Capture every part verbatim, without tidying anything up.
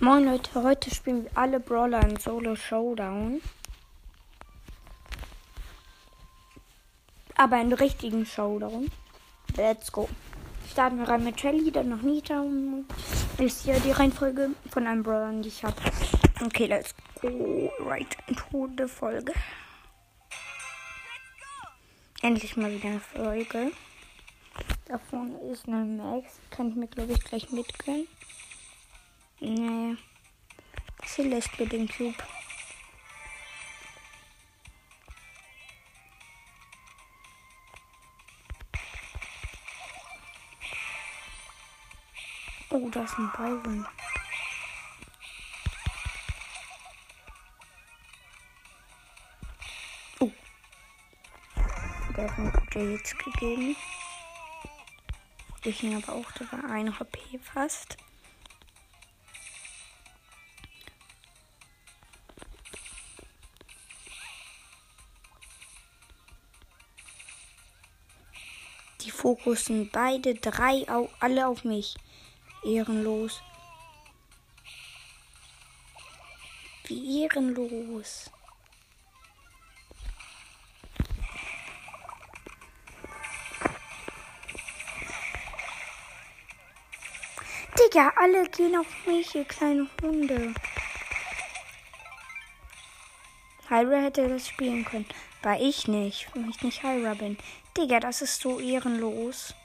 Moin Leute, heute spielen wir alle Brawler im Solo Showdown. Aber einen richtigen Showdown. Let's go. Starten wir rein mit Shelly, dann noch Nita. Ist hier die Reihenfolge von einem Brawler, die ich habe. Okay, let's go. Right into the Folge. Endlich mal wieder eine Folge. Davon ist eine Max. Kann ich mir, glaube ich, gleich mitgönnen. Nee. Sie lässt mir den Cube. Oh, da ist ein Byron. Oh. Der hat mir gute Hits gegeben. Ich ihn aber auch, da war ein H P fast. Die fokussen beide drei au- alle auf mich. Ehrenlos. Wie ehrenlos. Digga, alle gehen auf mich, ihr kleine Hunde. Hyra hätte das spielen können. War ich nicht, weil ich nicht Hyra bin. Digga, das ist so ehrenlos.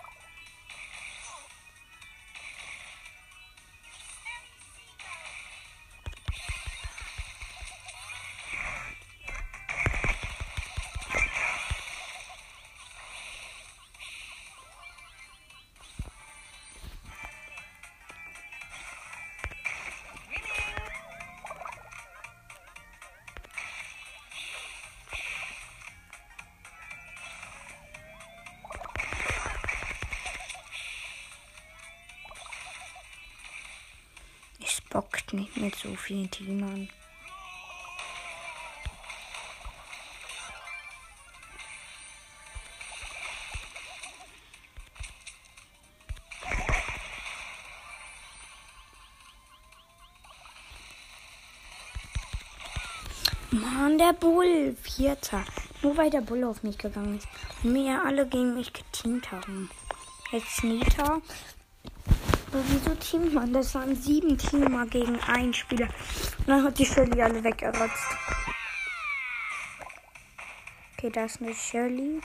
Es bockt nicht mit so vielen Teamern. Mann, der Bull. Vierter. Nur weil der Bull auf mich gegangen ist. Und mir alle gegen mich geteamt haben. Jetzt Nita. Aber wieso teamt man? Das waren sieben Teamer gegen einen Spieler. Und dann hat die Shelly alle weggerotzt. Okay, da ist eine Shelly.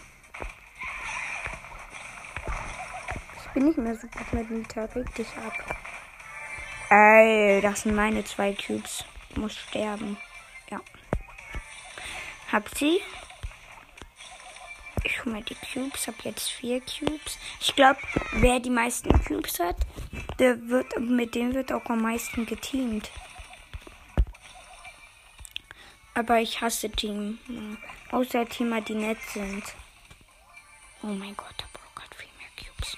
Ich bin nicht mehr so gut mit Nita. Reg dich ab. Ey, das sind meine zwei Cubes. Muss sterben. Ja. Hab sie. Ich hole mir die Cubes. Hab jetzt vier Cubes. Ich glaube, wer die meisten Cubes hat, der wird, mit dem wird auch am meisten geteamt. Aber ich hasse Team. Ja. Außer Teamer, die nett sind. Oh mein Gott, der Brock hat viel mehr Cubes.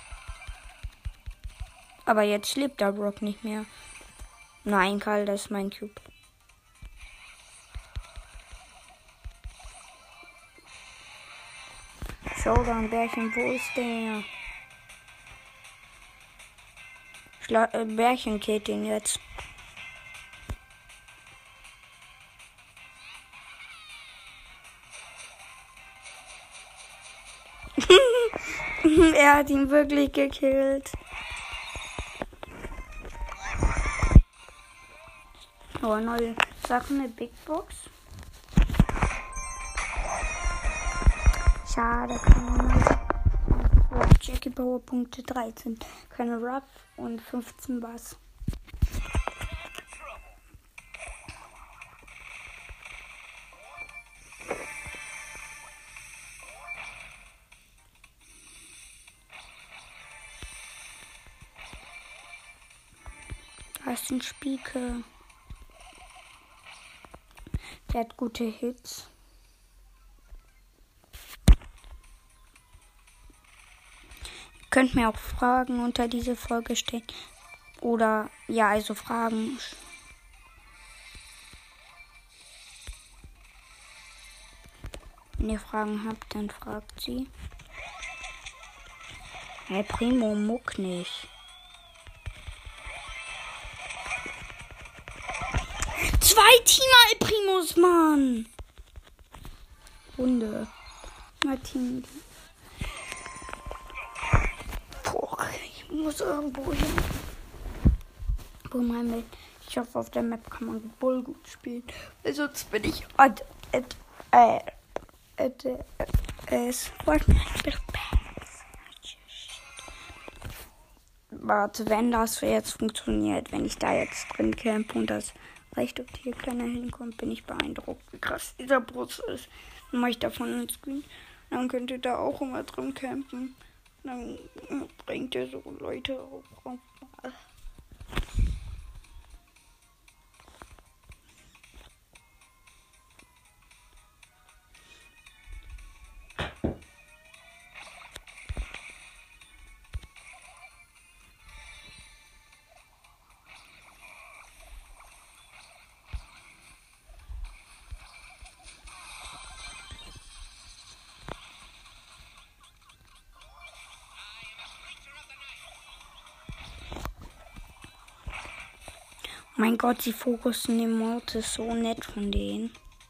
Aber jetzt lebt der Brock nicht mehr. Nein, Karl, das ist mein Cube. Showdown, Bärchen, wo ist der? Schla äh, Bärchen killt den jetzt. Er hat ihn wirklich gekillt. Oh, neue Sachen, eine Big Box. Schade, keine Jackie Power Punkte dreizehn. Keine Ruff und fünfzehn Bass. Da ist ein Spieke. Der hat gute Hits. Könnt mir auch Fragen unter diese Folge stellen. Oder, ja, also Fragen. Wenn ihr Fragen habt, dann fragt sie. Hey, Primo, muck nicht. Zwei Team El Primos, Mann. Runde. Martin. Boah, ich muss irgendwo hin. Wo mein Bild. Ich hoffe, auf der Map kann man voll gut spielen. Weil sonst bin ich at, at, äh, at, äh, es Warte, wenn das jetzt funktioniert, wenn ich da jetzt drin campe und das reicht, ob hier keiner hinkommt, bin ich beeindruckt, wie krass dieser Brust ist. Dann mache ich davon einen Screen. Dann könnt ihr da auch immer drin campen. Dann bringt ihr so Leute auch. Mein Gott, sie fokussen den Mortis, so nett von denen.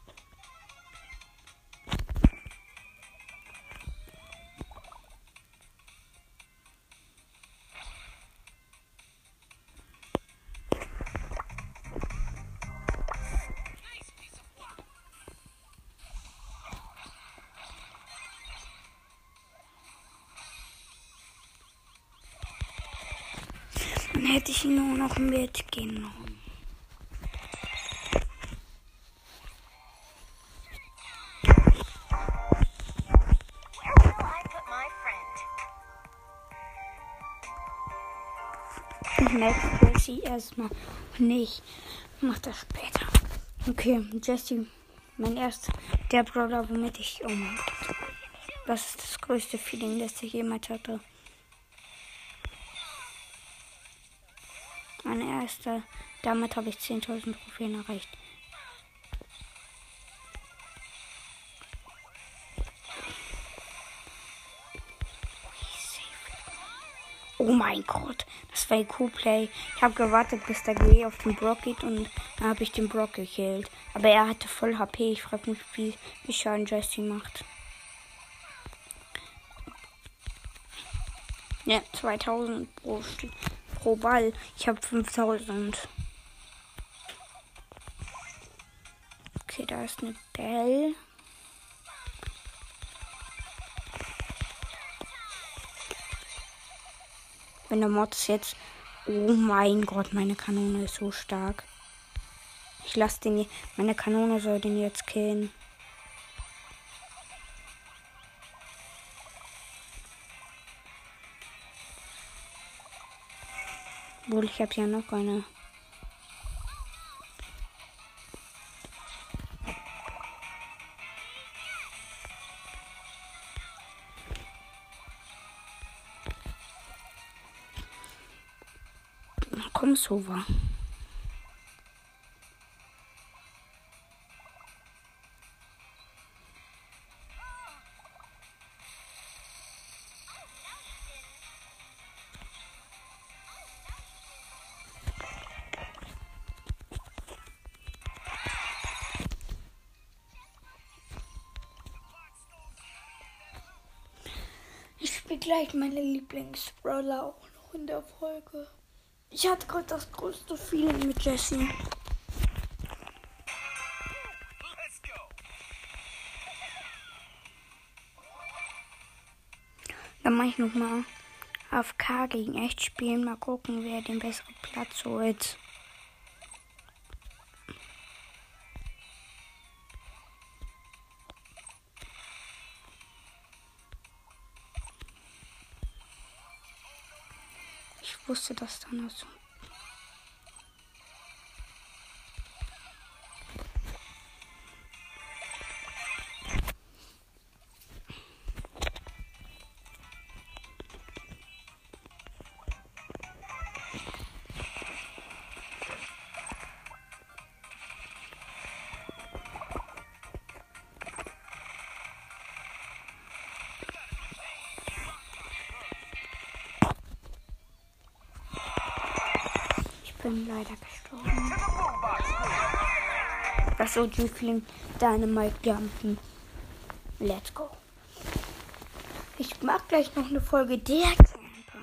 Dann hätte ich ihn nur noch mitgenommen. Ich merke Jessie erstmal nicht. Mach das später. Okay, Jessie, mein erster, der Brawler, womit ich. Oh mein Gott. Das ist das größte Feeling, das ich jemals hatte. Mein erster. Damit habe ich zehntausend Trophäen erreicht. Oh mein Gott, das war ein Q-Play. Ich habe gewartet, bis der G auf den Brock geht und dann habe ich den Brock gekillt. Aber er hatte voll H P. Ich frage mich, wie, wie Schaden Jessie macht. Ja, zweitausend pro, pro Ball. Ich habe fünftausend. Okay, da ist eine Belle. Wenn der Mortis jetzt... Oh mein Gott, meine Kanone ist so stark. Ich lasse den... Je- meine Kanone soll den jetzt killen. Obwohl, ich habe ja noch eine. Komm, Sova. Ich spiele gleich meine Lieblingsbrawler auch noch in der Folge. Ich hatte gerade das größte Feeling mit Jessie. Dann mache ich nochmal A F K gegen echt spielen. Mal gucken, wer den besseren Platz holt. Ich wusste das dann also. Ich bin leider gestorben. Das O G-Feeling Dynamite Jumpen. Let's go. Ich mag gleich noch eine Folge der Camper.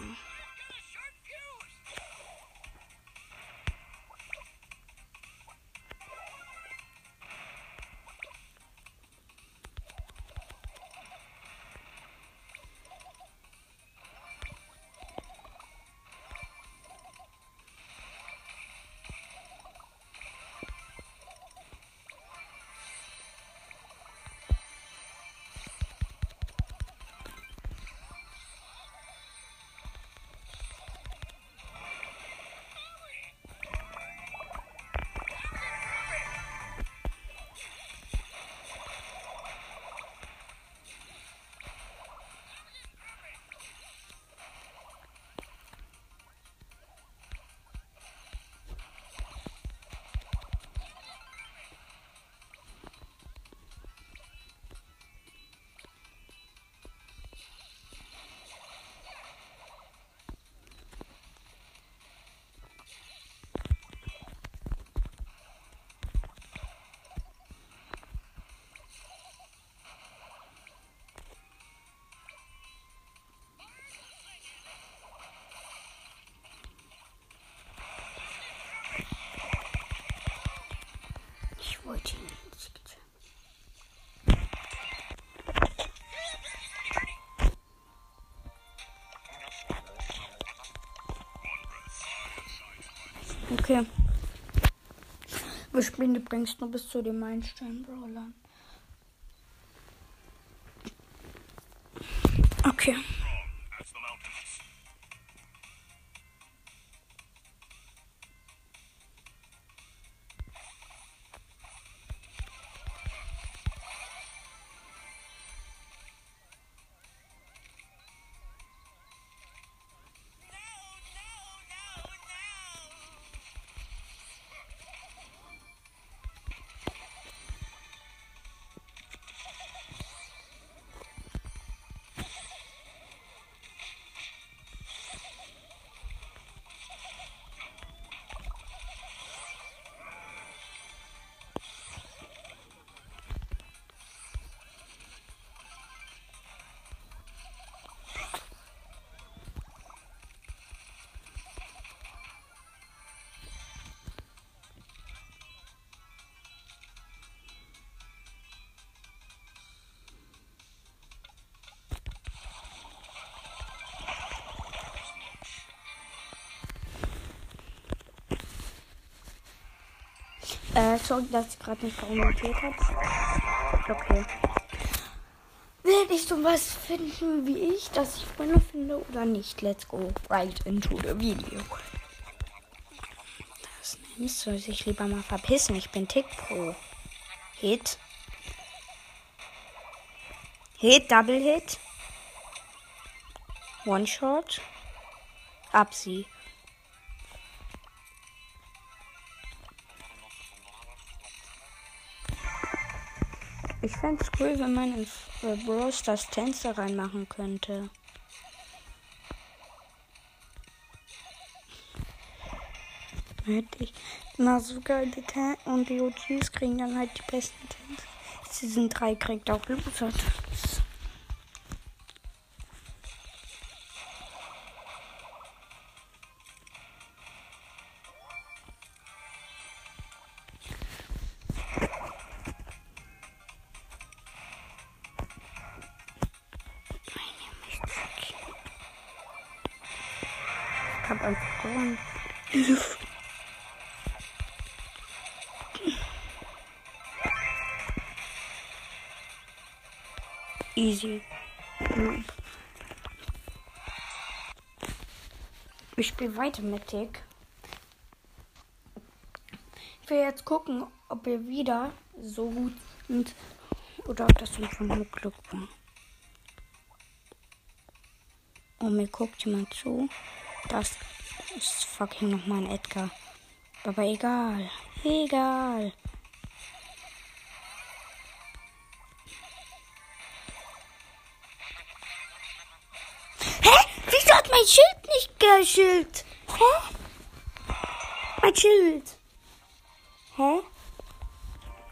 Ich wollte ihn nicht. Okay. Wir spielen übrigens nur bis zu den Meilenstein-Brawlern. Okay. Äh, sorry, dass ich gerade nicht kommentiert habe. Okay. Will ich sowas finden wie ich, dass ich Freunde finde oder nicht? Let's go right into the video. Das nicht, soll sich lieber mal verpissen. Ich bin Tick Pro. Hit. Hit, Double Hit. One Shot. Absie. Ich fände es cool, wenn man in äh, Brawl Stars Tänze reinmachen könnte. Hätte ich immer so geile Tänze und die O Gs kriegen dann halt die besten Tänze. Season drei kriegt auch Luxus. Ich hab einfach gewonnen. Easy. Ich spiele weiter mit Tick. Ich will jetzt gucken, ob wir wieder so gut sind oder ob das einfach nur Glück war. Oh, mir guckt jemand zu. Das ist fucking nochmal ein Edgar. Aber egal. Egal. Hä? Wieso hat mein Schild nicht geschillt? Hä? Mein Schild. Hä?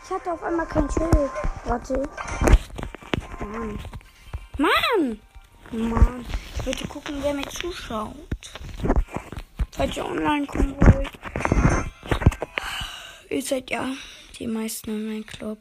Ich hatte auf einmal kein Schild. Warte. Mann. Mann! Mann. Ich wollte gucken, wer mir zuschaut. Falls ihr online kommen wollt. Ihr seid ja die meisten in meinem Club.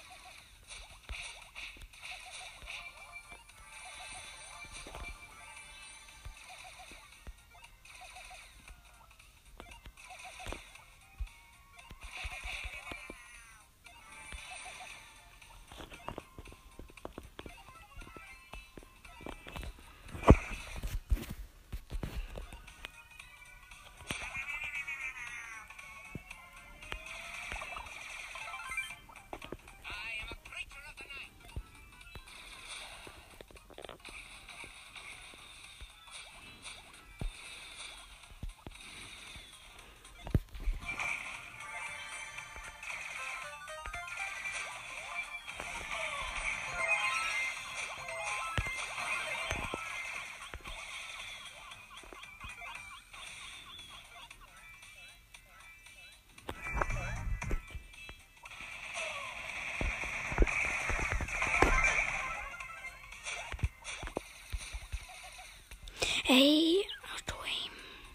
Hey, Auto-Aim.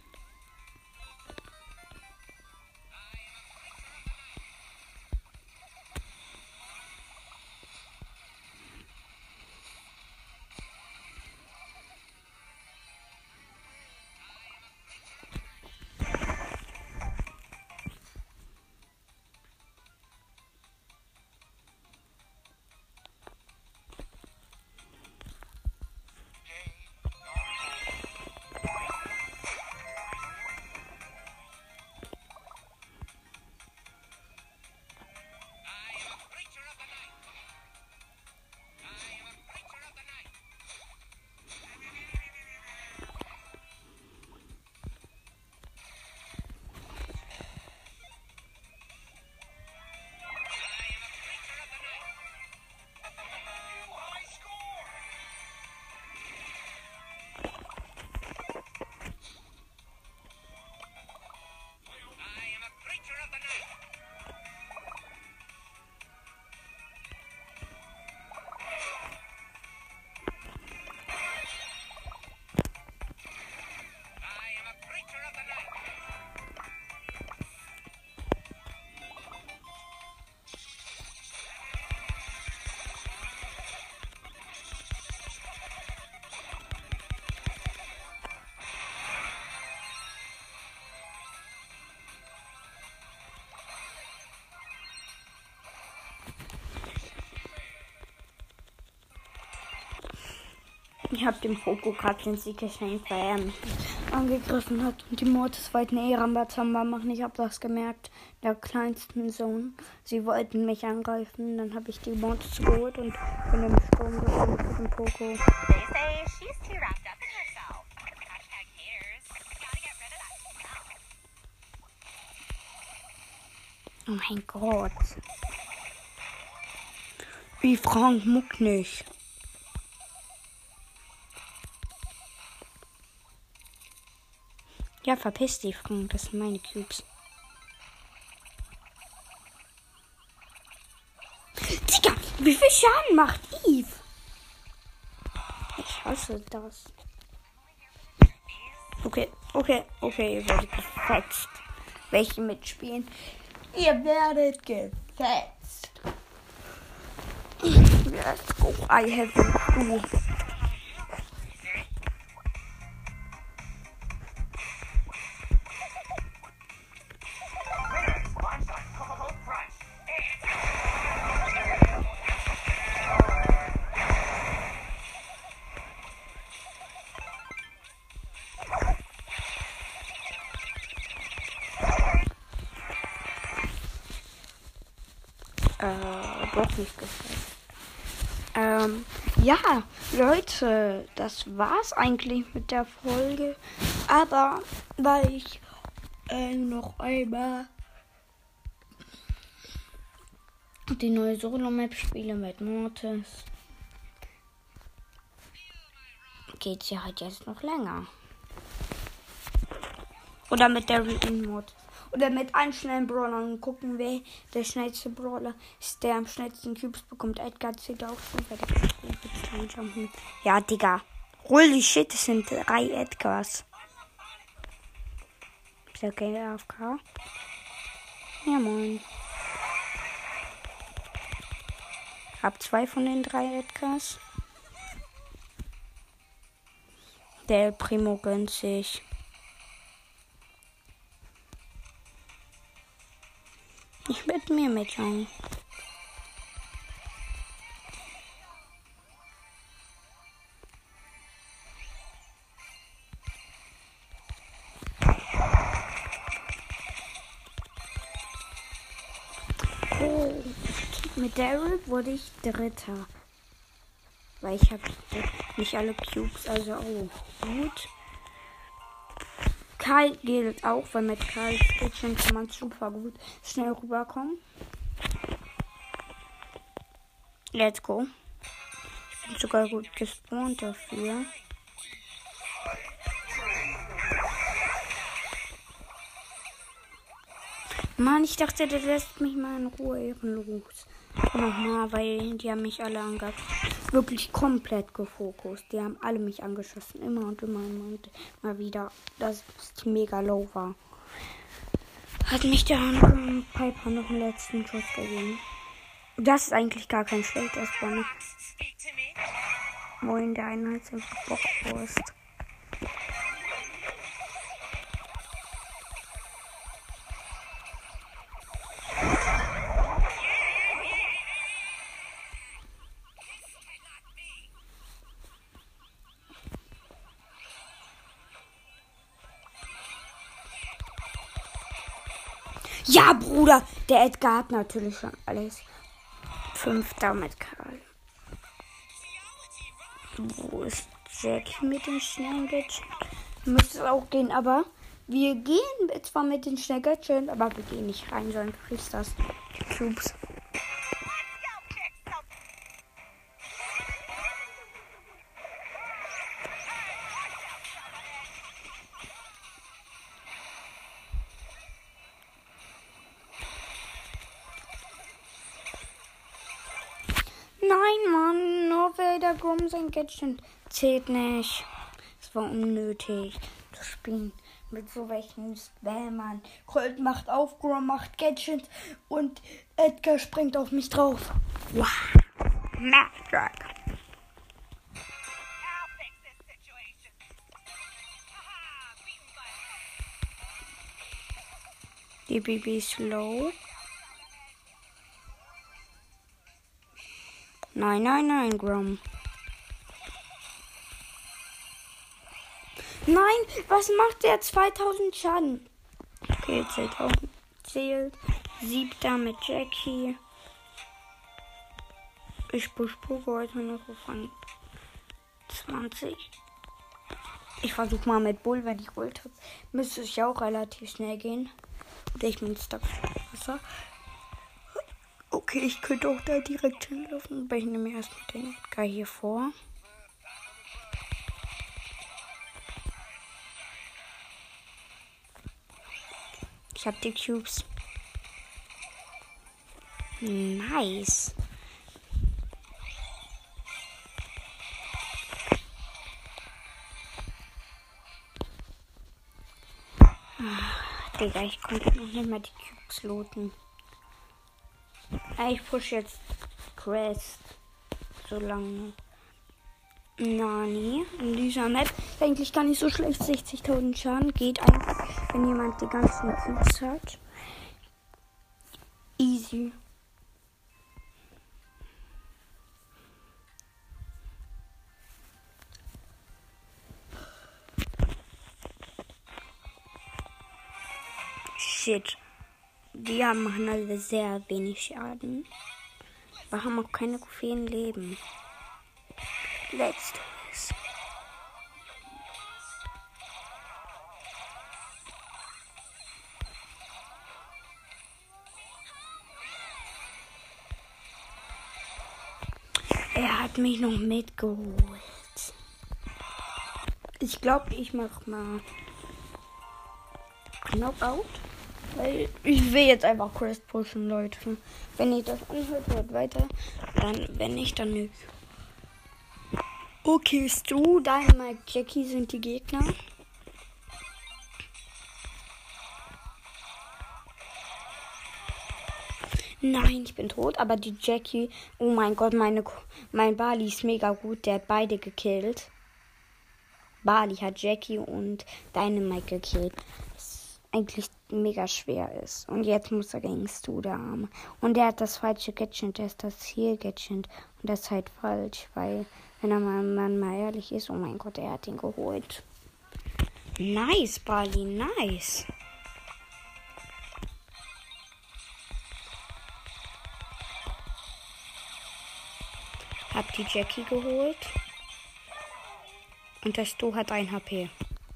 Ich habe dem Poco gerade den Sieg geschenkt, weil er mich angegriffen hat. Und die Mortis wollten eh Rambazamba machen. Ich habe das gemerkt. Der kleinsten Sohn. Sie wollten mich angreifen. Dann habe ich die Mortis geholt und bin im Sturm gekommen mit dem Poco. Oh mein Gott. Wie Frank Muck nicht. Ja, verpiss dich, Frank. Das sind meine Cubes. Digga, wie viel Schaden macht Eve? Ich hasse das. Okay, okay, okay, ihr werdet gefetzt. Welche mitspielen? Ihr werdet gefetzt. Let's go. I have you. Äh, doch nicht gefällt. Ähm, ja, Leute, das war's eigentlich mit der Folge. Aber weil ich äh, noch einmal die neue Solo-Map spiele mit Mortis, geht's ja halt jetzt noch länger. Oder mit der Remote. Oder mit einem schnellen Brawler und gucken, wer der schnellste Brawler ist, der am schnellsten Cubes bekommt. Edgar zählt auch schon, weil der kann. Ja, Digga. Holy shit, das sind drei Edgars. Ist der okay, A F K? Ja, moin. Hab zwei von den drei Edgars. Der Primo gönnt sich. Ich mit mir mitjagen. Oh, mit Daryl wurde ich Dritter. Weil ich habe nicht alle Cubes, also oh, gut. Karl gilt auch, weil mit Karl Kitchen kann man super gut schnell rüberkommen. Let's go. Ich bin sogar gut gespawnt dafür. Mann, ich dachte, der lässt mich mal in Ruhe, ehrenlos. Nochmal, weil die haben mich alle angegriffen. Wirklich komplett gefokust. Die haben alle mich angeschossen. Immer und immer und immer, immer wieder. Dass ich mega low war. Hat mich der Piper noch einen letzten Schuss gegeben. Das ist eigentlich gar kein schlechter Spawner. Wohin der eine halt einfach Bockwurst. Ja, Bruder, der Edgar hat natürlich schon alles. Fünfter mit Karl. Wo ist Jackie mit den schnellen Gadgets? Müsste es auch gehen, aber wir gehen zwar mit den schnellen Gadgets, aber wir gehen nicht rein, sondern kriegst das. Die Cubes. Nein, Mann, nur weil der Grom sein Gadget zählt nicht. Es war unnötig zu spielen mit so welchen Spammern. Colt macht auf, Grom macht Gadget und Edgar springt auf mich drauf. Wow, Magic. Die Bibi ist low. Nein, nein, nein, Grom. Nein, was macht der? zweitausend Schaden. Okay, zweitausend zählt. Siebter mit Jackie. Ich bespucke heute noch von zwanzig. Ich versuche mal mit Bull, wenn ich Ult habe. Müsste es ja auch relativ schnell gehen. Oder ich bin stuck. Wasser. Okay, ich könnte auch da direkt hinlaufen, aber ich nehme erstmal den Edgar hier vor. Ich habe die Cubes. Nice. Ach, Digga, ich konnte noch nicht mal die Cubes looten. Ich push jetzt Crest so lange. Nani, in dieser Map ist eigentlich gar nicht so schlecht. sechzigtausend Schaden geht einfach, wenn jemand die ganzen Cubes hat. Easy. Shit. Die haben machen alle sehr wenig Schaden. Wir haben auch keine Trophäen Leben. Let's do this. Er hat mich noch mitgeholt. Ich glaube, ich mach mal Knockout. Weil ich will jetzt einfach Quest pushen, Leute. Wenn ihr das anhört, hört weiter. Dann, wenn nicht, dann nicht. Okay, Stu, Dynamite, Jackie sind die Gegner. Nein, ich bin tot, aber die Jackie, oh mein Gott, meine, mein Barley ist mega gut, der hat beide gekillt. Barley hat Jackie und Dynamite gekillt. Was eigentlich mega schwer ist. Und jetzt muss er gegen Stu, der Arme. Und der hat das falsche Gadget, der ist das Ziel-Gadget. Und das ist halt falsch, weil, wenn er mal, man mal ehrlich ist, oh mein Gott, er hat ihn geholt. Nice, Barley, nice. Hab die Jackie geholt. Und der Stu hat ein H P.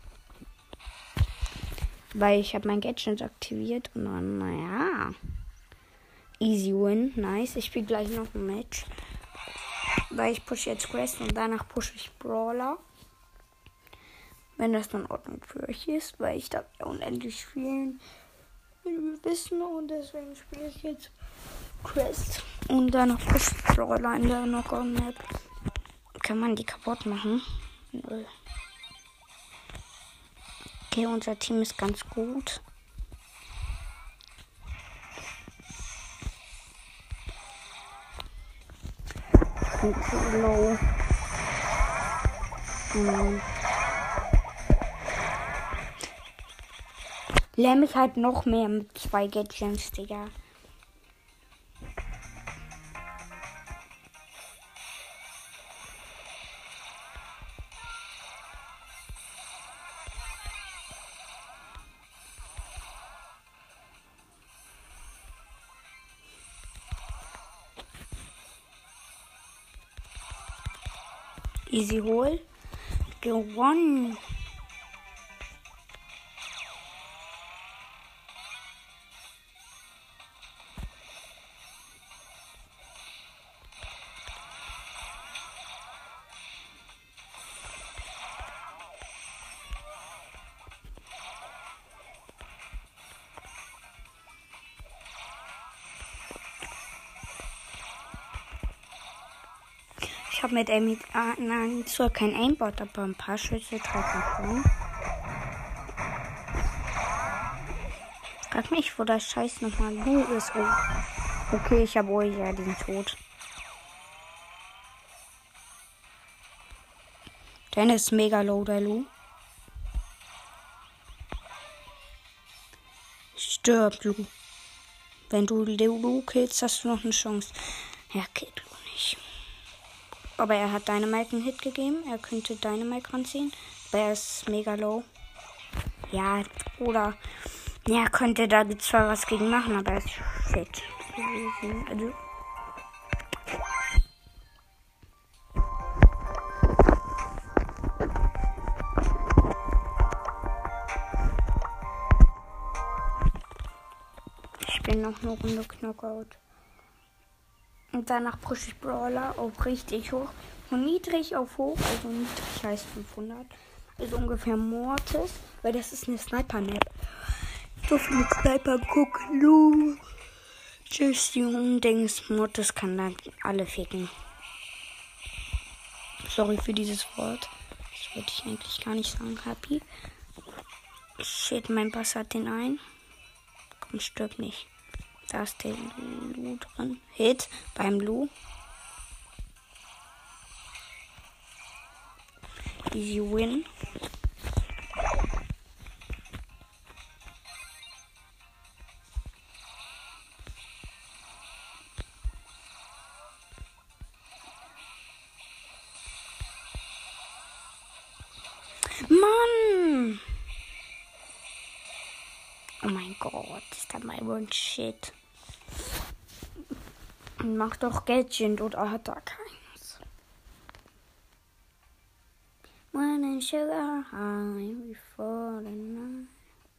Weil ich habe mein Gadget aktiviert. Und dann, naja. Easy win. Nice. Ich spiele gleich noch ein Match. Weil ich pushe jetzt Quest und danach pushe ich Brawler. Wenn das dann in Ordnung für euch ist. Weil ich darf ja unendlich spielen. Wie wir wissen. Und deswegen spiele ich jetzt Quest. Und dann noch Brawler in der Knockout-Map. Kann man die kaputt machen? Null. Okay, unser Team ist ganz gut. Ich bin zu low. Hm. Lehr mich halt noch mehr mit zwei Gadgets, Digga. Easy hol. Gewonnen. Ich habe mit Amy, ah, nein, zwar kein Aimbot, aber ein paar Schüsse treffen können. Frag mich, wo das Scheiß nochmal Lu ist. Oh. Okay, ich habe euch ja den Tod. Denn ist mega low, der Lu. Stirb, Lu. Wenn du Lu killst, hast du noch eine Chance. Ja, killt Lu nicht. Aber er hat Dynamite einen Hit gegeben. Er könnte Dynamite ranziehen. Aber er ist mega low. Ja, oder... Ja, könnte da zwar was gegen machen, aber er ist shit. Also... Ich bin noch eine Runde Knockout. Und danach pushe ich Brawler auf richtig hoch. Von niedrig auf hoch. Also niedrig heißt fünfhundert. Also ungefähr Mortis. Weil das ist eine Sniper-Map. So viele Sniper gucken. Lu. Tschüss, Jungen. Dings. Mortis kann dann alle ficken. Sorry für dieses Wort. Das wollte ich eigentlich gar nicht sagen. Happy. Shit, mein Bass hat den ein. Komm, stirb nicht. Da ist der Lu drin. Hit beim Lu. Easy win. Mann! Oh mein Gott, ist das mal ein Shit. Mach doch Gadget oder hat er keins? When sugar high before the night.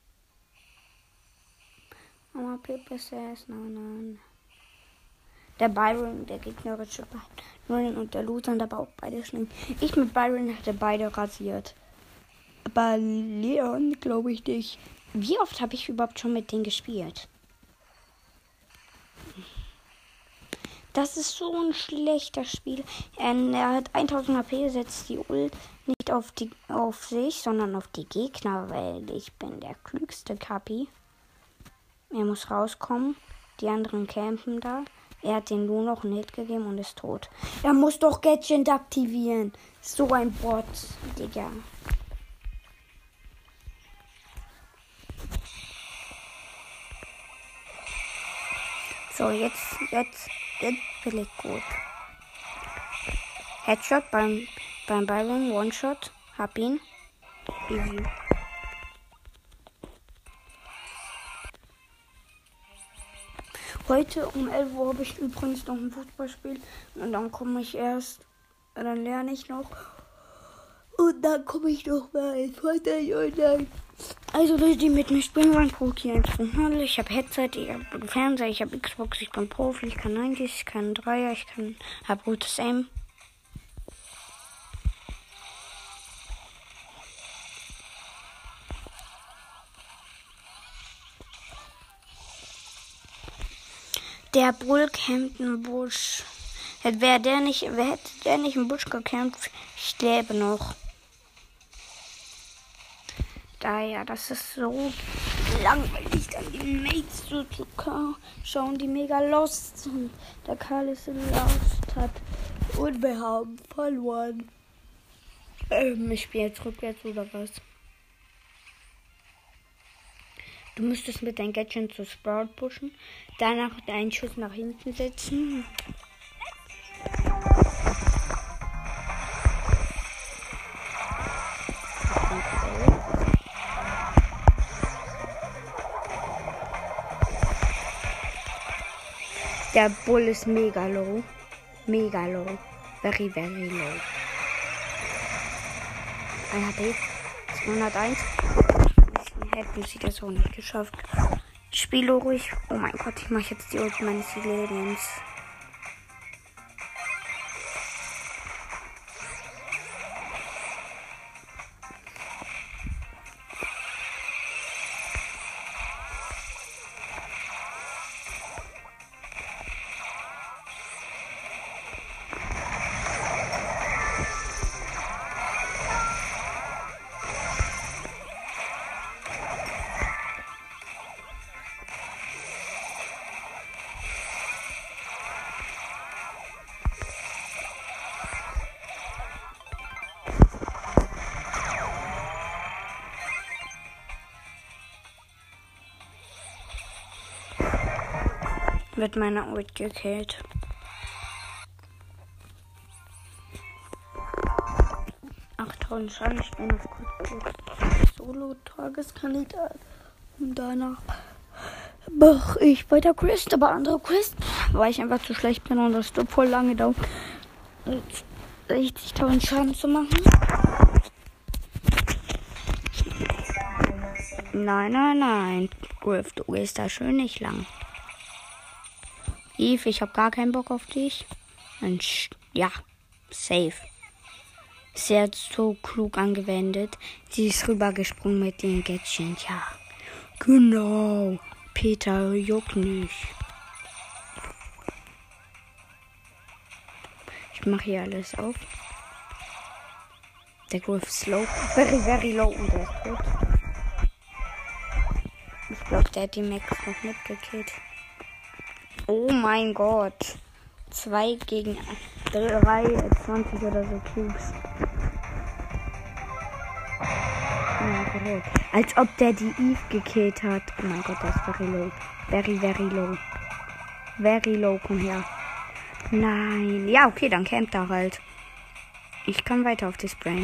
Mama Pippa says no, no. Der Byron, der gegnerische Byron und der Lu sind aber auch beide schlimm. Ich mit Byron hatte beide rasiert. Aber Leon glaube ich nicht. Wie oft habe ich überhaupt schon mit denen gespielt? Das ist so ein schlechter Spiel. Er, er hat tausend H P, setzt die Ult nicht auf, die, auf sich, sondern auf die Gegner, weil ich bin der klügste Kapi. Er muss rauskommen. Die anderen campen da. Er hat den nur noch einen Hit gegeben und ist tot. Er muss doch Gadget aktivieren. So ein Bot, Digga. So, jetzt, jetzt, jetzt will ich gut. Headshot beim, beim Byron, One-Shot. Hab ihn. Easy. Heute um elf Uhr habe ich übrigens noch ein Fußballspiel. Und dann komme ich erst, dann lerne ich noch. Und dann komme ich noch mal ins Fortnite online. Also Leute, die mit mir spielen wollen, Proki eins Punkt null. Ich habe Headset, ich habe Fernseher, ich habe Xbox, ich bin Profi, ich kann neunzig, ich kann Dreier, ich kann, habe gutes Aim. Der Bull campt im Busch. Wäre der nicht, wer hätte der nicht im Busch gekämpft, ich lebe noch. Daher, das ist so langweilig, dann die Mates so zu schauen, die mega lost sind. Der Karl ist lost hat. Und wir haben verloren. Ähm, ich spiele jetzt rückwärts oder was? Du müsstest mit deinem Gadget zu Sprout pushen, danach einen Schuss nach hinten setzen. Der Bull ist mega low. Mega low. Very, very low. ein H P. zweihunderteins. Hätten sie das auch nicht geschafft. Ich spiele ruhig. Oh mein Gott, ich mache jetzt die Ult meines Lebens. Wird meiner Ult gekillt. achttausend Schaden, ich bin auf Solo-Tageskandidat. Und danach mache ich weiter Quest, aber andere Quest, weil ich einfach zu schlecht bin und das voll lange dauert, sechzigtausend Schaden zu machen. Nein, nein, nein. Griff, du gehst da schön nicht lang. Eve, ich hab gar keinen Bock auf dich. Und ja, safe. Sie hat so klug angewendet. Sie ist rübergesprungen mit den Gadgets. Ja, genau. Peter juckt nicht. Ich mache hier alles auf. Der Griff ist low. Very, very low. Und der ist tot. Ich glaube, der hat die Max noch mitgekillt. Oh mein Gott. Zwei gegen drei, zwanzig oder so Cubes. Oh mein Gott. Als ob der die Eve gekillt hat. Oh mein Gott, das ist very low. Very, very low. Very low, komm her. Nein. Ja, okay, dann campt er halt. Ich kann weiter auf das Brain.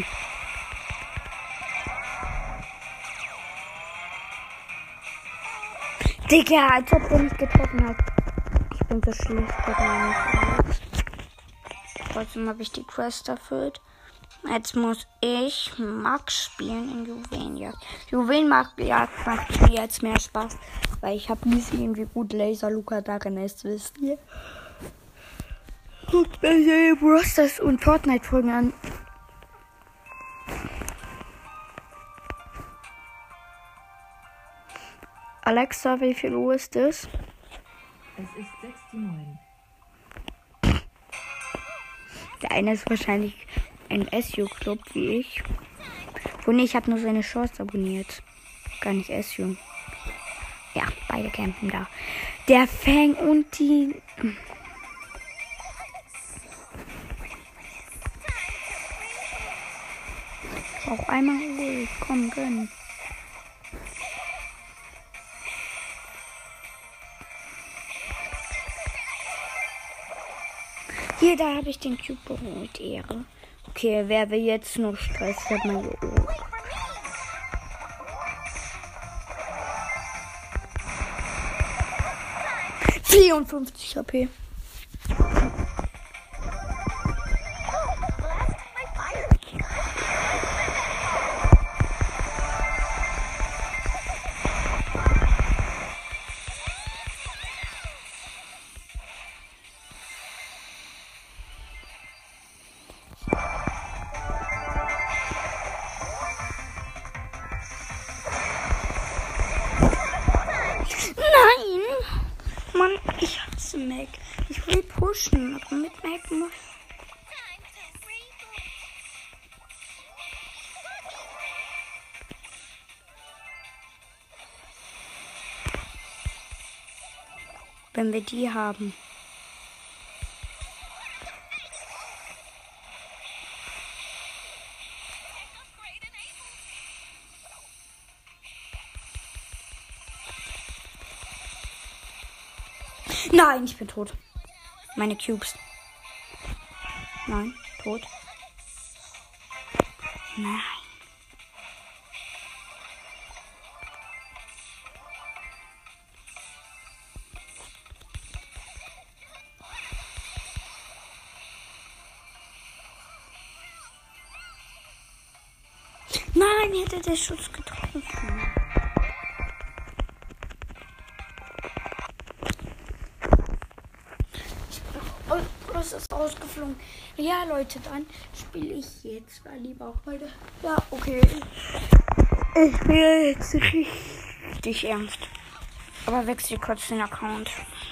Digga, als ob der nicht getroffen hat. Ich bin so schlecht mit. Trotzdem habe ich die Quest erfüllt. Jetzt muss ich Max spielen in Juwelenjagd. Juwelenjagd macht mir jetzt mehr Spaß, weil ich habe gesehen, wie gut Laser Luca darin ist, wisst ihr. Guckt mir die Brosters und Fortnite-Folgen an. Alexa, wie viel Uhr ist es? Es ist sechs zu neun. Der eine ist wahrscheinlich ein S U-Club wie ich. Wo nee, ich habe nur seine Shorts abonniert. Gar nicht S U. Ja, beide campen da. Der Fang und die... Auch einmal ruhig. Komm, gönn. Hier, da habe ich den Cube geholt, Ehre. Okay, wer will jetzt nur Stress? Ich hab mal hier oben. vierundfünfzig H P. Mann, ich hasse Mac. Ich will pushen, aber mit Mac muss. Wenn wir die haben. Nein, ich bin tot. Meine Cubes. Nein, tot. Nein. Nein, hätte der Schuss getroffen. Es ist rausgeflogen. Ja, Leute, dann spiele ich jetzt mal lieber heute. Ja, okay. Ich spiele jetzt richtig ernst. Aber wechsle kurz den Account.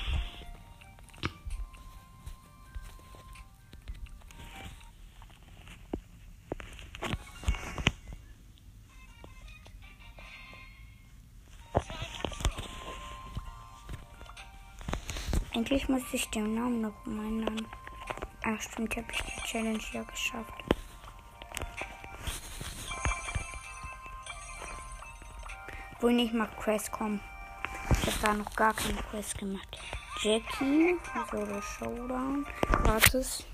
Eigentlich muss ich den Namen noch ändern. Ach stimmt, habe ich die Challenge ja geschafft. Wohl nicht mal Quest kommen. Ich habe da noch gar keine Quest gemacht. Jackie, Solo Showdown, gratis.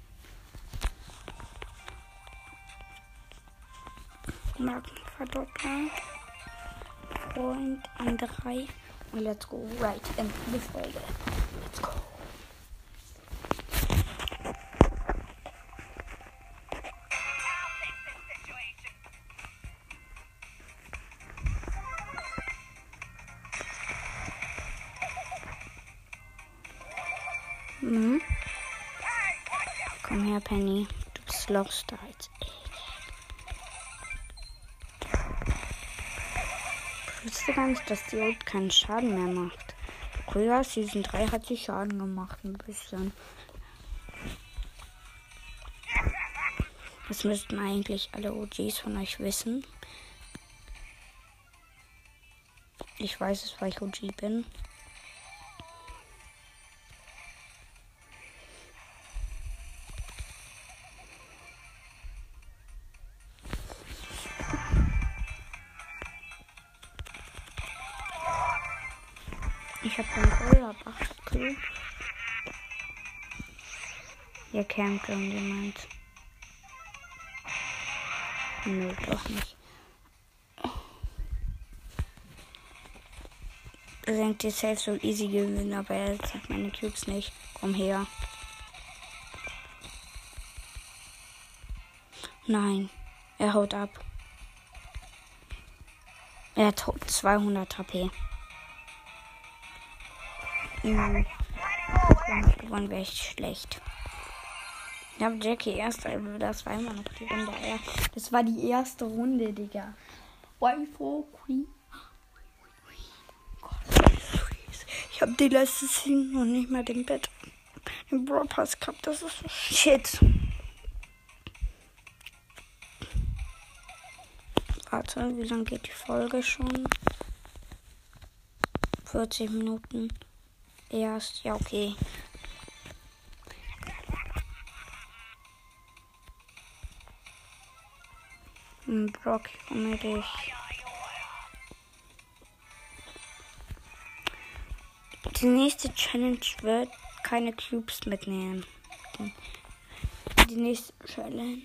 Markenverdoppler. Freund an drei. Und let's go right in the Folge. Let's go. Mhm. Komm her, Penny. Du bist lost da jetzt. Ich wusste gar nicht, dass die Ult keinen Schaden mehr macht. Früher, Season drei hat sie Schaden gemacht, ein bisschen. Das müssten eigentlich alle O Gs von euch wissen. Ich weiß es, weil ich O G bin. Ich hab den Goal ab acht Kill. Ihr campt irgendjemand. Nö, doch nicht. Er denkt, ihr safe so easy gewinnen, aber er hat meine Cubes nicht. Komm her. Nein, er haut ab. Er hat zweihundert H P. Mhm. Wenn ich gewonnen wäre ich schlecht. Ich habe Jackie erst, das war immer noch die Runde. Das war die erste Runde, Digga. habe die letzte Season noch nicht mal den Bett im Brawl Pass gehabt. Das ist so shit. Warte, wie lange geht die Folge schon? vierzig Minuten. Erst, ja, okay. Brock, komm dich. Die nächste Challenge wird keine Cubes mitnehmen. Die nächste Challenge.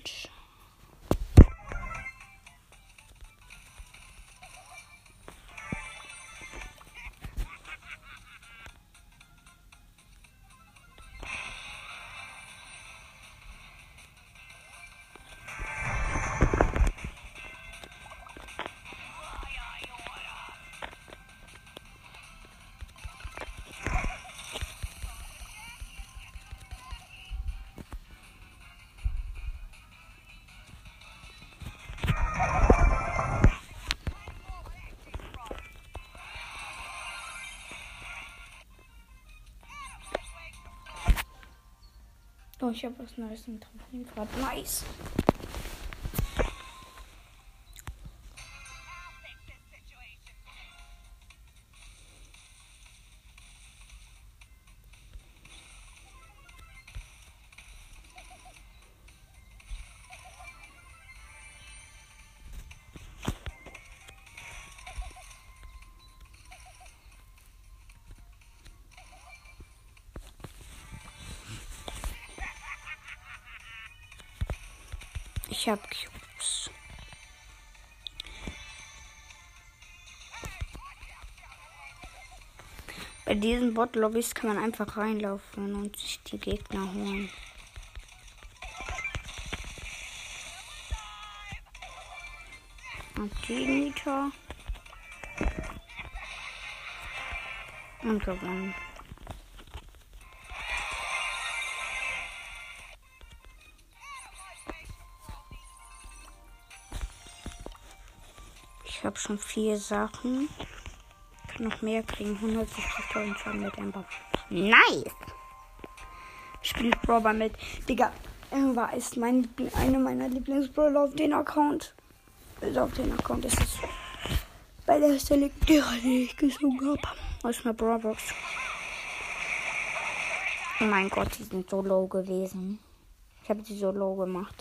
Oh, ich habe was Neues im Trampolinfahrt. Nice. Ich hab Cubes. Bei diesen Bot-Lobbys kann man einfach reinlaufen und sich die Gegner holen. Und die Nita. Und gewonnen. Ich habe schon vier Sachen. Kann noch mehr kriegen. hundertsiebzigtausend Schaden mit Ember. Nice! Spielt Brawler mit. Digga, Ember ist mein, eine meiner Lieblingsbrawler auf den Account. Also auf den Account ist es. Bei der Stelle, die ich gesungen habe. Aus einer Brawlbox. Oh mein Gott, die sind so low gewesen. Ich habe die so low gemacht.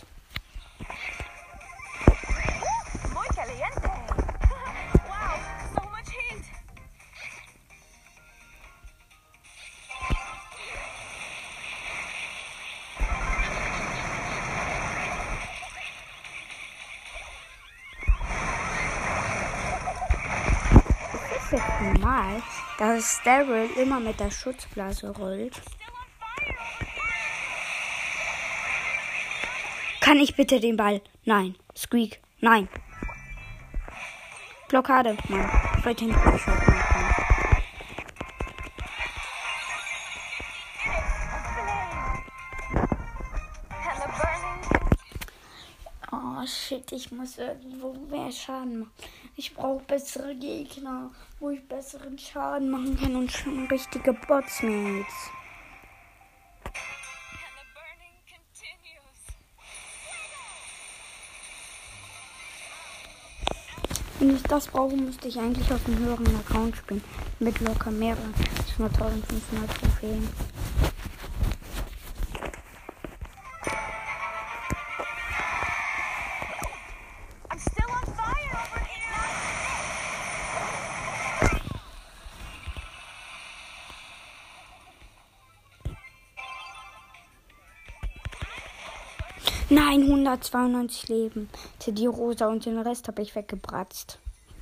Normal, dass Daryl immer mit der Schutzblase rollt. Kann ich bitte den Ball? Nein. Squeak. Nein. Blockade. Mann. Ich wollte den Shot machen. Oh shit, ich muss irgendwo mehr Schaden machen. Ich brauche bessere Gegner, wo ich besseren Schaden machen kann und schon richtige Botsmates. Wenn ich das brauche, müsste ich eigentlich auf einem höheren Account spielen. Mit locker mehreren. Das sind nur eintausendfünfhundert Trophäen. Nein, hundertzweiundneunzig Leben. Die Rosa und den Rest habe ich weggebratzt.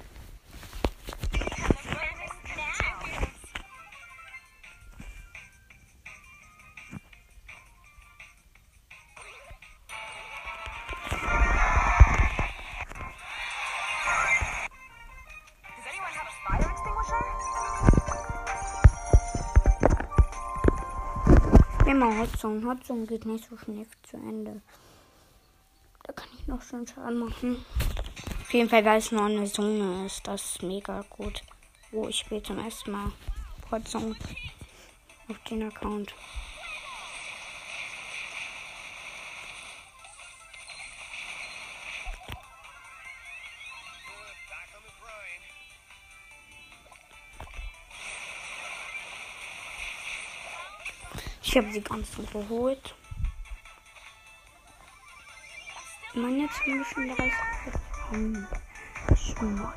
Immer Hotzone. Hotzone geht nicht so schnell zu Ende. Da kann ich noch schon Schaden machen. Auf jeden Fall, weil es nur eine Zone ist. Das ist mega gut. Wo ich spiele zum ersten Mal Song auf den Account. Ich habe die ganzen geholt. Mann, jetzt haben wir schon dreißig bekommen. Schmutz.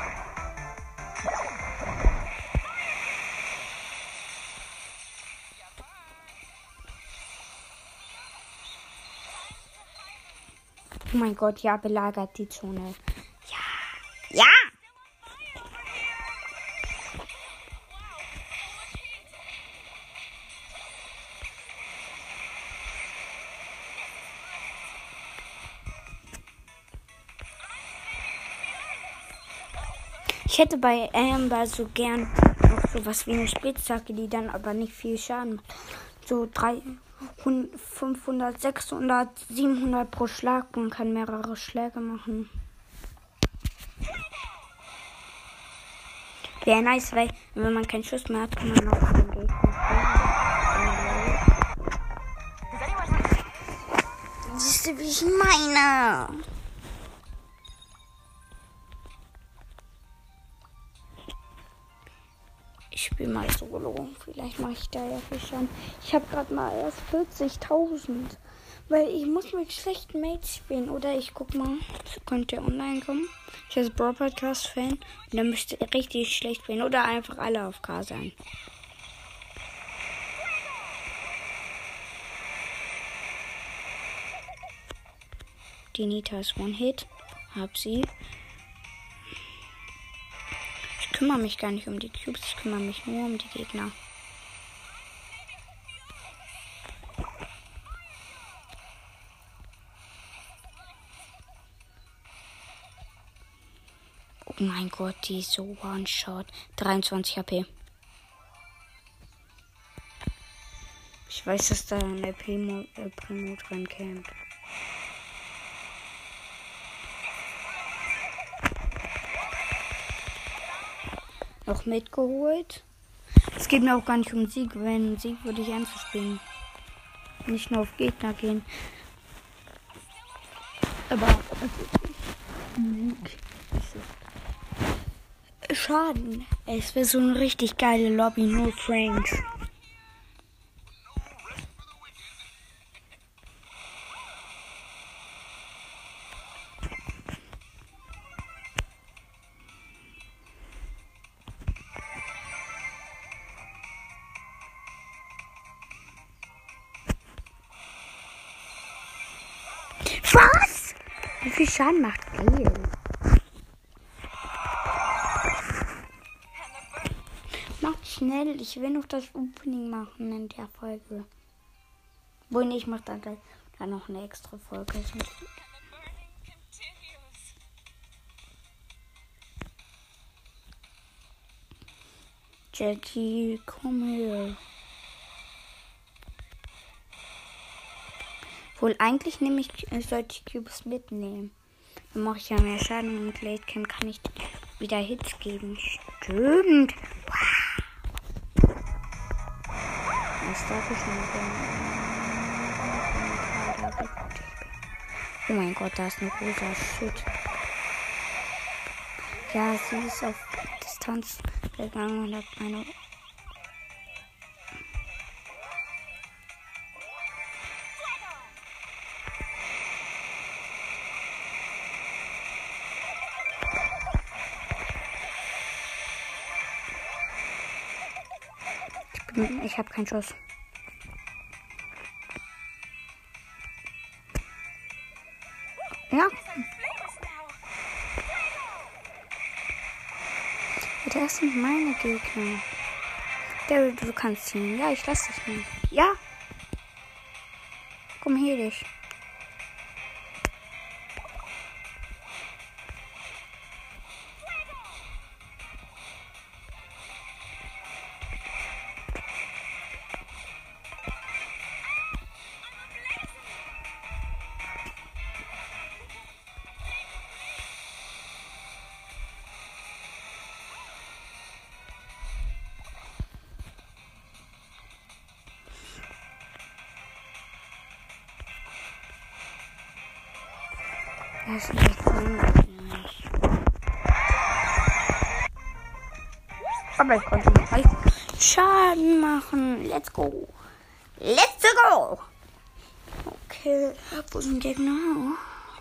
Oh mein Gott, ja, belagert die Zone. Ja. Ja! Ich hätte bei Amber so gern noch sowas wie eine Spitzhacke, die dann aber nicht viel Schaden macht. So dreihundert, fünfhundert, sechshundert, siebenhundert pro Schlag und kann mehrere Schläge machen. Wäre nice, weil wenn man keinen Schuss mehr hat, kann man auch den Gegner schlagen. Siehst du, wie ich meine? Ich spiele mal Solo. Vielleicht mache ich da ja viel schon. Ich habe gerade mal erst vierzigtausend. Weil ich muss mit schlechten Mates spielen. Oder ich guck mal. Könnt ihr online kommen? Ich bin Brawl Podcast Fan. Und dann müsst ihr richtig schlecht spielen. Oder einfach alle auf K sein. Die Nita ist One-Hit. Hab sie. Ich kümmere mich gar nicht um die Cubes, ich kümmere mich nur um die Gegner. Oh mein Gott, die ist so One-Shot. dreiundzwanzig H P. Ich weiß, dass da eine Primo, äh, Primo dran kämpft. Noch mitgeholt. Es geht mir auch gar nicht um Sieg. Wenn Sieg würde ich ernst spielen. Nicht nur auf Gegner gehen. Aber Sieg. Schaden. Es wäre so eine richtig geile Lobby, nur Franks. Was? Wie viel Schaden macht Gale? Macht schnell. Ich will noch das Opening machen in der Folge. Wohl nicht, ich mache dann, dann noch eine extra Folge. Jackie, komm her. Wohl, eigentlich nehme ich, sollte ich Cubes mitnehmen. Dann mache ich ja mehr Schaden und Late Camp kann ich wieder Hits geben. Stimmt. Wow. Was darf ich denn? Oh mein Gott, da ist eine rosa Shit. Ja, sie ist auf Distanz gegangen und hat meine... Ich habe keinen Schuss. Ja. Das sind meine Gegner. Der, du kannst ihn. Ja, ich lasse dich nicht. Ja. Komm her, dich. Das ist nicht möglich. Aber ich konnte noch gleich Schaden machen. Let's go. Let's go. Okay, wo sind Gegner?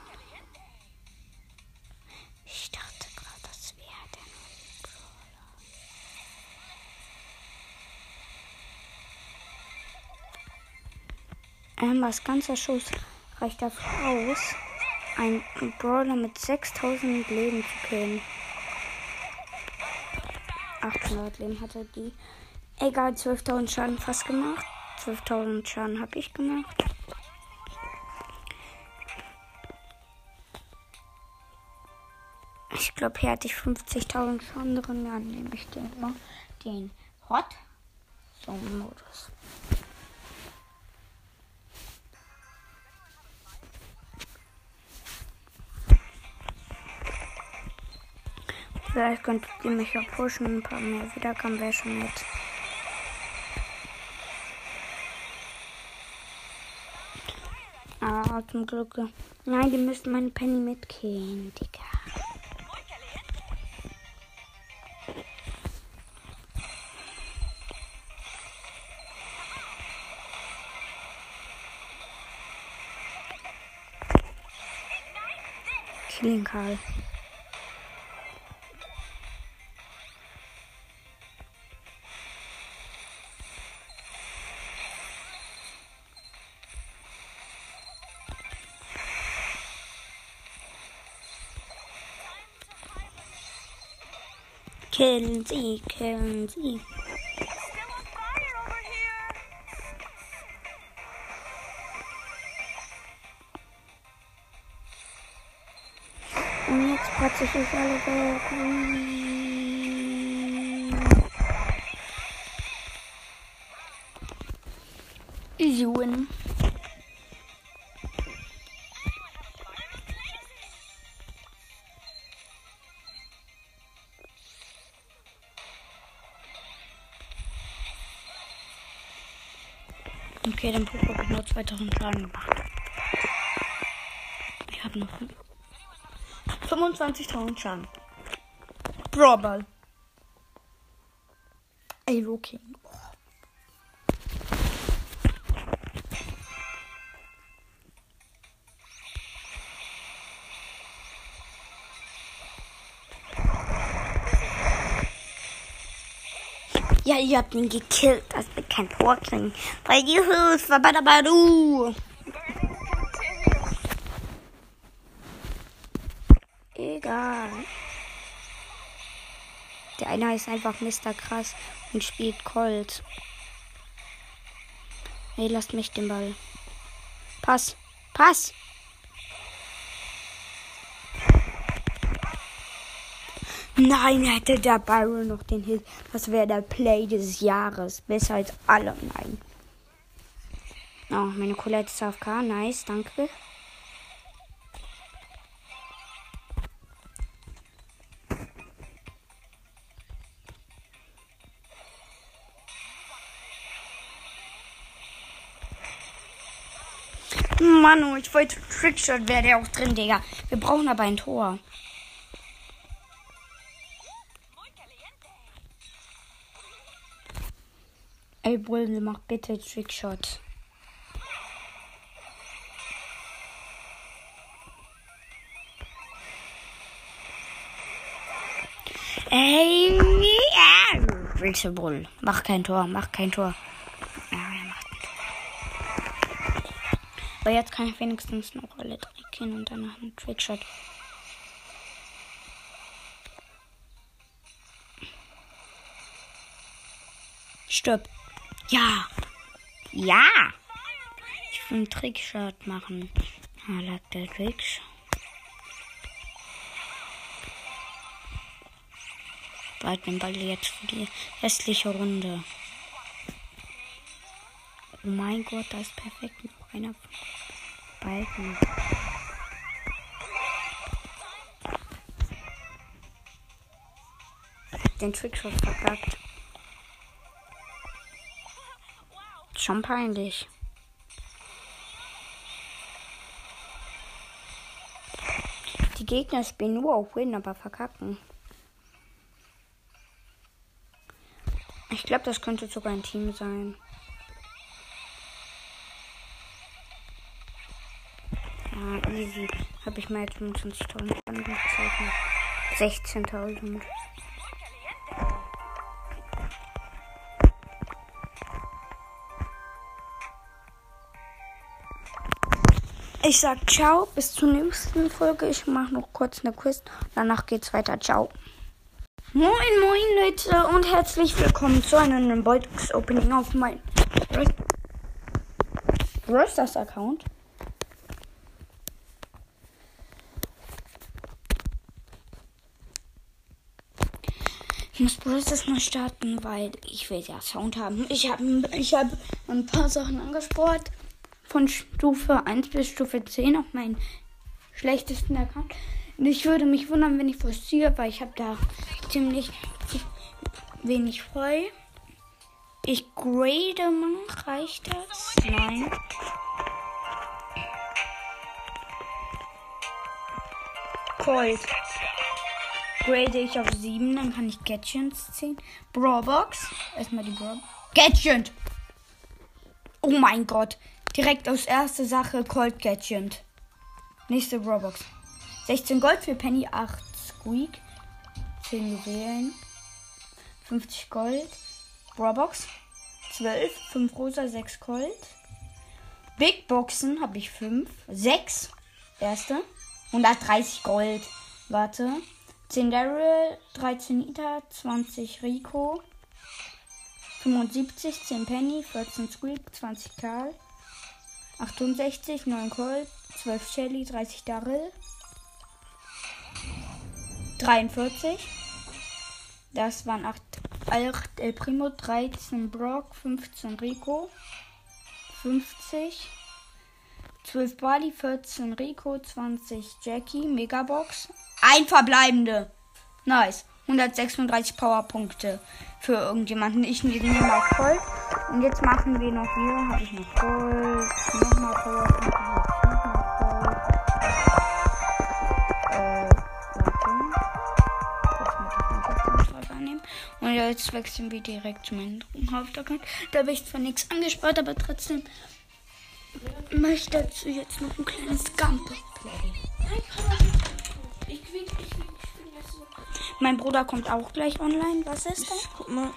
Ich dachte gerade, das wäre der neue Brawler. Ähm, was ganzer Schuss reicht dafür aus, einen Brawler mit sechstausend Leben zu killen. achthundert Leben hatte die. Egal, zwölftausend Schaden fast gemacht. zwölftausend Schaden habe ich gemacht. Ich glaube, hier hatte ich fünfzigtausend Schaden drin. Ja, nehme ich den immer. Den Hot Zone Modus. Vielleicht könnt ihr mich ja pushen. Ein paar mehr Wiedergaben wäre schon nett. Ah, zum Glück. Nein, die müssen meine Penny mitkillen, Digga. Killing Karl. Killen sie, killen sie. Und jetzt patze ich euch alle weg. Easy win. Okay, dann Poco hat nur zweitausend Schaden gemacht. Ich habe noch fünfundzwanzigtausend Schaden. Brawl. Ey, okay. Ja, ihr habt ihn gekillt, dass wir kein Tor kriegen. Weil die Hilfe bei der Badu. Egal. Der eine ist einfach Mister Krass und spielt Colt. Hey, lasst mich den Ball. Pass. Pass. Nein, hätte der Byron noch den Hit. Das wäre der Play des Jahres. Besser als alle. Nein. Oh, meine Colette ist A F K. Nice, danke. Manu, ich wollte Trickshot, wäre der auch drin, Digga. Wir brauchen aber ein Tor. Ey, Bullen, mach bitte Trickshot. Ey, ja. Trickshot, Bull. Mach kein Tor, mach kein Tor. Ja, er macht ein Tor. Aber jetzt kann ich wenigstens noch alle drei killen und danach einen Trickshot. Stirb. Ja. Ja. Ich will einen Trickshot machen. Ah, lag der Trickshot. Bald den Ball jetzt für die restliche Runde. Oh mein Gott, da ist perfekt noch einer von beiden. Den Trickshot verkackt. Schon peinlich. Die Gegner spielen nur auf Win, aber verkacken. Ich glaube, das könnte sogar ein Team sein. Ja, easy. Habe ich mal jetzt fünfundzwanzigtausend angezeichnet. sechzehntausend. Ich sag ciao, bis zur nächsten Folge. Ich mache noch kurz eine Quiz. Danach geht's weiter. Ciao. Moin, moin, Leute, und herzlich willkommen zu einem neuen Box-Opening auf meinem Rosters-Account. Ich muss Rosters mal starten, weil ich will ja Sound haben. Ich habe ich hab ein paar Sachen angespart. Von Stufe eins bis Stufe zehn auf meinen schlechtesten Account. Und ich würde mich wundern, wenn ich forciere, weil ich habe da ziemlich wenig frei. Ich grade mal. Reicht das? Nein. Colt. Grade ich auf sieben, dann kann ich Gadgets ziehen. Brawlbox. Erstmal die Brawl. Gadget! Oh mein Gott. Direkt aus erster Sache Colt Gadget. Nächste Brawlbox. sechzehn Gold für Penny, acht Squeak, zehn Juwelen, fünfzig Gold. Brawlbox. zwölf, fünf Rosa, sechs Gold. Big Boxen habe ich fünf, sechs. Erste. hundertdreißig Gold. Warte. zehn Daryl, dreizehn Nita, zwanzig Rico, fünfundsiebzig, zehn Penny, vierzehn Squeak, zwanzig Karl, achtundsechzig, neun Colt, zwölf Shelly, dreißig Daryl, dreiundvierzig. Das waren acht El Primo, dreizehn Brock, fünfzehn Rico, fünfzig, zwölf Bali, vierzehn Rico, zwanzig Jackie, Megabox. Ein verbleibende. Nice. hundertsechsunddreißig Powerpunkte für irgendjemanden. Ich nehme mal Gold. Und jetzt machen wir noch hier. Habe ich noch Gold. Nochmal Powerpunkte. Nochmal Gold. Äh, warte. Und jetzt wechseln wir direkt zu meinem Hauptaccount. Da habe ich zwar nichts angespart, aber trotzdem möchte ich dazu jetzt noch ein kleines Gameplay. Ich quick, ich quick, ich quick, so. Mein Bruder kommt auch gleich online. Was ist das? Guck mal.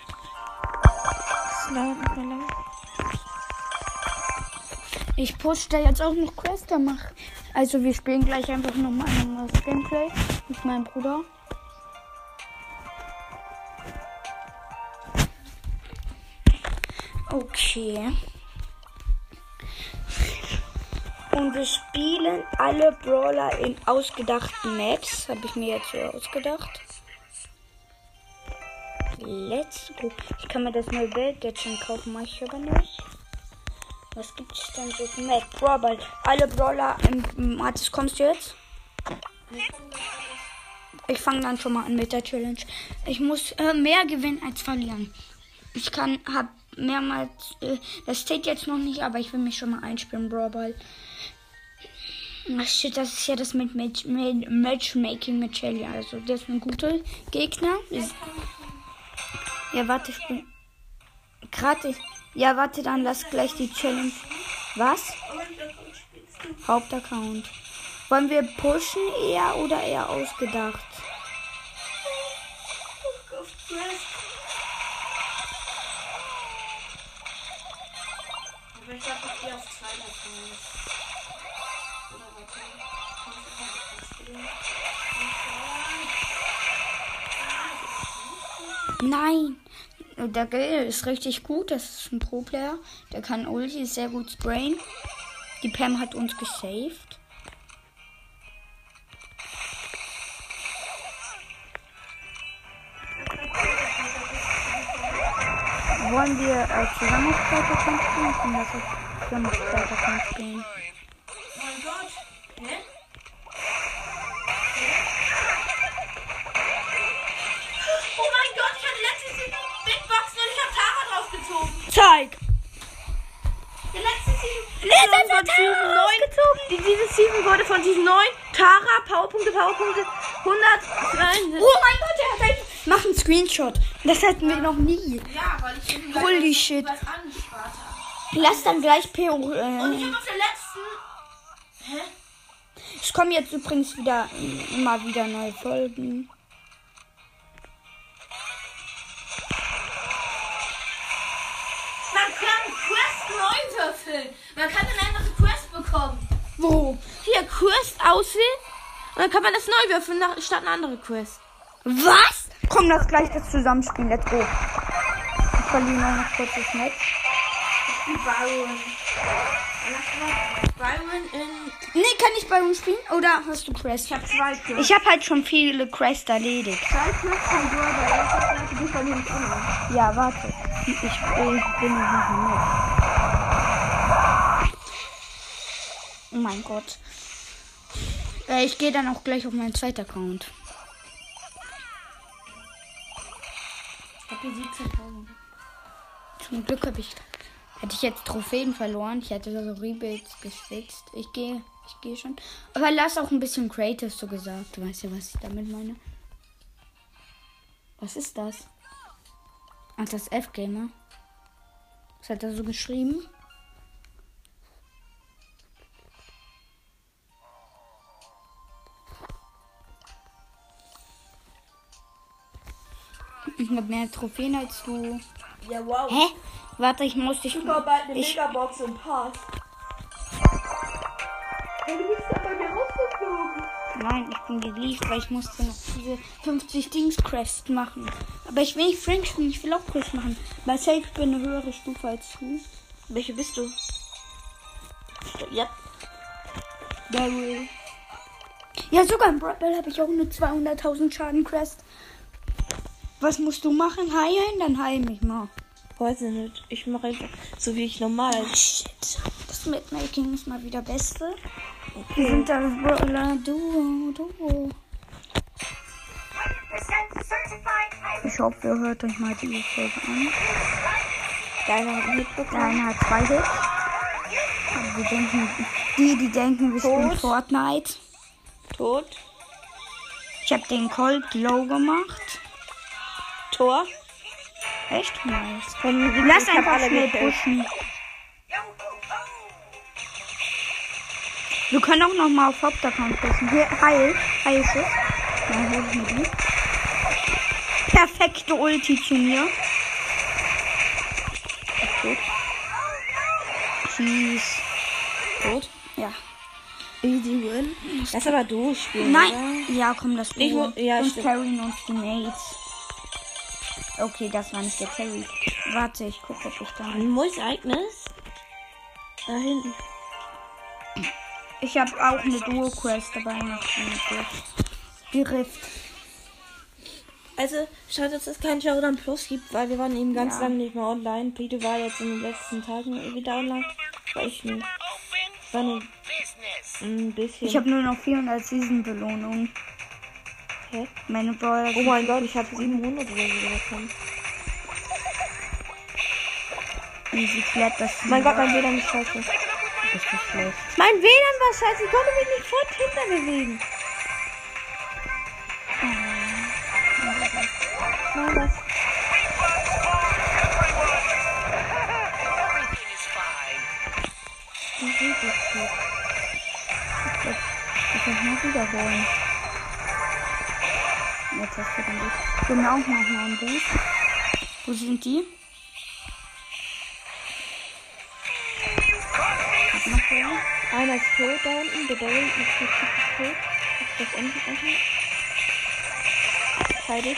Ich push da jetzt auch noch Quester mach. Also wir spielen gleich einfach nochmal ein das Gameplay mit meinem Bruder. Okay. Und wir spielen alle Brawler in ausgedachten Maps. Habe ich mir jetzt so ausgedacht. Let's go. Ich kann mir das neue Bild jetzt schon kaufen, mache ich aber nicht. Was gibt es denn so für Maps? Brawler. Alle Brawler im Matis, kommst du jetzt? Ich fange dann schon mal an mit der Challenge. Ich muss äh, mehr gewinnen als verlieren. Ich kann, hab mehrmals, äh, das steht jetzt noch nicht, aber ich will mich schon mal einspielen, Brawler. Ach shit, das ist ja das mit, mit, mit Matchmaking mit Shelly. Also, das ist ein guter Gegner. Ist, ja, warte, ich bin. Gerade. Ja, warte, dann lass gleich die Challenge. Was? Hauptaccount. Wollen wir pushen eher oder eher ausgedacht? Ich dachte, ich gehe auf zwei davon. Nein! Der Gale ist richtig gut. Das ist ein Pro-Player. Der kann Ulti, ist sehr gut sprayen. Die Pam hat uns gesaved. Wollen wir äh, zusammen auf zweiter Kampf spielen? Ich kann das auf zusammen auf zweiter Kampf spielen. Mein Gott! Hä? Oh mein Gott, ich hatte letztes Jahr Big Boxen und ich habe Tara draufgezogen. Zeig! Der letzte Season. Letztes Jahr Tara Die, diese Season wurde von Season neun Tara, Powerpunkte, Powerpunkte. hundertzweiundsiebzig. Oh mein Gott, der hat ein... Mach einen Screenshot. Das hatten wir noch nie. Ja, weil ich eben Holy was, shit. was angespart habe. Lass dann gleich P O. Und ich Äh, habe auf der letzten... Hä? ich komme jetzt übrigens wieder äh, immer wieder neue Folgen. Man kann Quest neu würfeln. Man kann dann einfach eine Quest bekommen. Wo? Hier, Quest auswählen. Und dann kann man das neu würfeln, nach, statt eine andere Quest. Was? Komm, lass gleich das zusammenspielen. Let's go. Ich verliere nur noch kurz das Netz. Die Byron. Byron in... Nee, kann ich bei uns spielen? Oder hast du Quest? Ich habe zwei Quests. Ich habe halt schon viele Quests erledigt. Zwei Quests von du, aber das ist die von uns auch. Ja, warte. Ich, ich bin nicht mit. Oh mein Gott. Äh, ich gehe dann auch gleich auf meinen zweiten Account. Ich habe hier siebzehntausend. Zum Glück habe ich... Hätte ich jetzt Trophäen verloren, ich hätte so Rebuilds geschwitzt. Ich gehe, ich gehe schon. Aber lass auch ein bisschen Creative so gesagt. Du weißt ja, was ich damit meine. Was ist das? Ach, das F-Gamer. Was hat er so geschrieben? Ich habe mehr Trophäen als du. Ja, wow. Hä? Warte, ich muss dich... Super, bald eine Ich- Megabox und Pass. Hey, du bist da bei mir rausgeflogen. Nein, ich bin geliefert, weil ich musste noch diese fünfzig Dings Quest machen. Aber ich will nicht Frank spielen, ich will auch Quest machen. Bei Safe bin ich eine höhere Stufe als du. Welche bist du? Ja. Daryl. Ja, sogar im Brawl habe ich auch eine zweihunderttausend Schaden Quest. Was musst du machen? Heilen? Dann heil mich mal. Weiß ich nicht. Ich mache einfach so, wie ich normal. Oh, shit. Das Matchmaking ist mal wieder Beste. Wir sind das Brawler Duo, Duo. Ich hoffe, ihr hört euch mal die Folge an. Deiner hat mitbekommen. Einer hat zwei Hits. Aber die denken, die, die denken, wir spielen Tot. Fortnite. Tot. Ich habe den Colt Low gemacht. Tor. Echt nice. Wenn, Lass ich hab einfach alle schnell gekillt. pushen. Wir können auch noch mal auf Hauptaccount pushen. Hier, Heil. Heilschiff. Dann hol ich mir die. Perfekte Ulti zu mir. Gut. Cheese. Tot. Ja. Easy win. Lass aber durchspielen. Nein. Ja, komm, das Ich mu- ja, und stimmt. carryen uns die Mates. Okay, das war nicht der Carry. Warte, ich gucke, ob ich da... Oder? Wo ist Agnes? Da hinten. Ich habe auch eine Duo-Quest dabei noch. Die Rift. Also, schade, dass es keinen Showdown Plus gibt, weil wir waren eben ganz Ja. lange nicht mehr online. Peter war jetzt in den letzten Tagen wieder online. War ich nicht. War nur ein bisschen. Ich habe nur noch vierhundert Season-Belohnungen. Hä? Meine Brawler... Oh mein Gott, ich habe siebenhundert oder so bekommen. Easy flat, das ist Mein Gott, mein W L A N ist scheiße. ist so schlecht. Mein W L A N war scheiße, ich konnte mich nicht fort hinter bewegen. Nein, das. Das ist richtig gut. Ich muss mal wiederholen. Jetzt hast du den Boost. Ich bin auch noch mal einen Boost. Wo sind die? Hab noch wer? Einer ist tot da unten, der Daryl ist nicht tot. Das ist unten unten. Scheidig.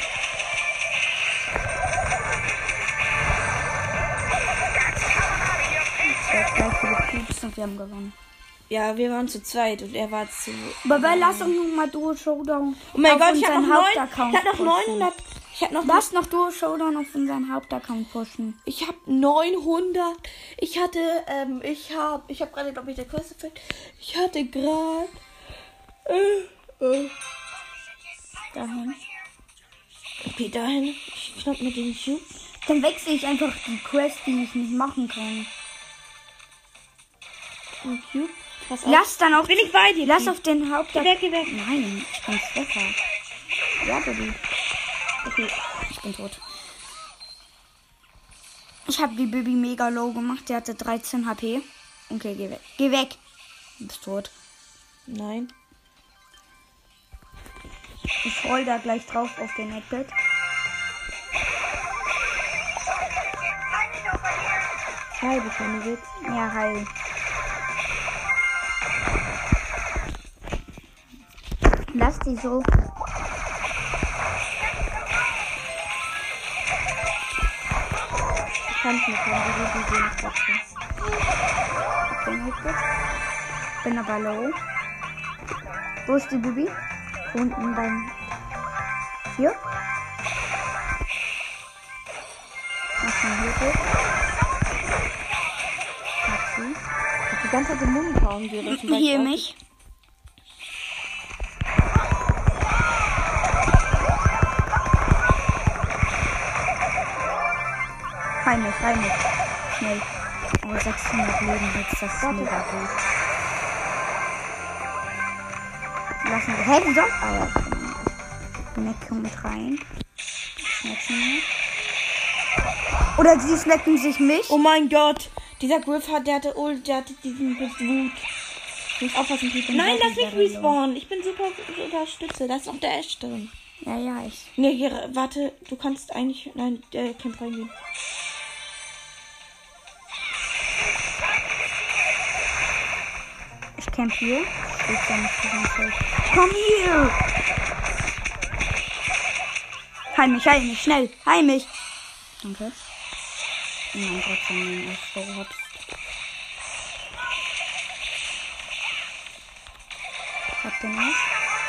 Der hat gleich viele Cubes und wir haben gewonnen. Ja, wir waren zu zweit und er war zu. Aber weil lass doch noch mal Duo Showdown. Oh mein auf Gott, ich hab unseren noch neun. Hauptaccount Ich hab noch pushen. neunhundert. Ich hab noch. Lass noch Duo Showdown auf unseren Hauptaccount pushen. Ich hab neunhundert. Ich hatte, ähm, ich hab, ich hab gerade, glaube ich, der Kurs gefällt. Ich hatte gerade. Äh, äh. Dahin. Okay, dahin. Ich schnapp mir den Cube. Dann wechsle ich einfach die Quest, die ich nicht machen kann. Den Cube. Pass auf. Lass dann auf. Bin ich bei dir? Lass Pi. auf den Haupt. Geh weg, geh weg. Nein, ich bin Stefan. Ja, Baby. Okay, ich bin tot. Ich habe die Baby mega low gemacht. Der hatte dreizehn H P. Okay, geh weg. Geh weg. Du bist tot. Nein. Ich roll da gleich drauf auf den Netpad. Scheibe, keine Witz. Ja, heil. Lass die so. Ich kann es nicht mehr, die Baby sehen trotzdem. Auf den Netpad. Bin aber low. Wo ist die Baby? Unten beim... Hier? Was denn hier so? Maxi? Ich hab die ganze Zeit den Mund kaum gerissen. weil ich Hier auch- mich. Heim mich, heim mich. Schnell. Oh, sechshundert Leben jetzt, das ist Warte. mega gut. Lassen wir. Hä, wieso? Ah ja, Mac kommt rein. Snacken wir. Oder sie snacken sich mich. Oh mein Gott. Dieser Griff hat, der hatte Ult, der hatte diesen Wut. Ich muss aufpassen, ich bin Nein, gleich lass mich wieder respawnen. Ich bin super unterstütze. Da ist noch der Ash drin. Ja, ja, ich. Nee, hier, warte. Du kannst eigentlich... Nein, der kann reingehen. Ich camp hier. Steht ja nicht so ganz fest. Komm hier! Heim mich, heim mich, schnell! Heim mich! Danke. Oh mein Gott, wenn du ihn so hoppst. Hab den was?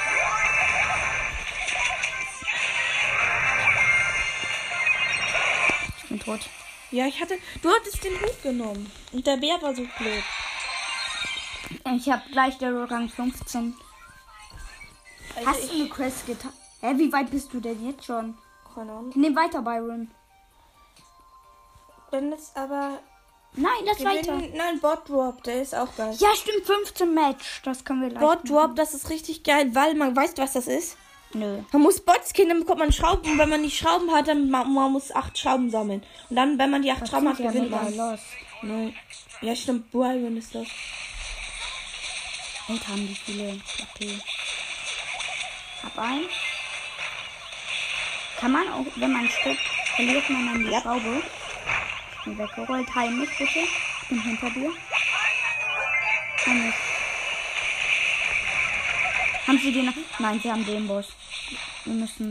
Ich bin tot. Ja, ich hatte... Du hattest den Hut genommen. Und der Bär war so blöd. Ich hab gleich der Rang fünfzehn. Also Hast du eine Quest getan? Hä, wie weit bist du denn jetzt schon? Keine Ahnung. Nimm weiter, Byron. Wenn es aber... Nein, das weiter. Gewinnen, nein, Bot Drop, der ist auch geil. Ja, stimmt, fünfzehn Match. Das können wir leicht Bot Drop, das ist richtig geil, weil man weiß, was das ist. Nö. Man muss Bots killen, dann bekommt man Schrauben. Und wenn man die Schrauben hat, dann man, man muss acht Schrauben sammeln. Und dann, wenn man die acht Das Schrauben hat, sieht ja gewinnt mega man. los. Nein. Ja, stimmt, Byron ist das. Und haben die viele. Okay. Hab ein. Kann man auch, wenn man stirbt, verliert man dann die Ja. Schraube. Ich bin weggerollt. Heim mich bitte. Ich bin hinter dir. Heim mich. Haben sie den noch? Nein, sie haben den Boss. Wir müssen.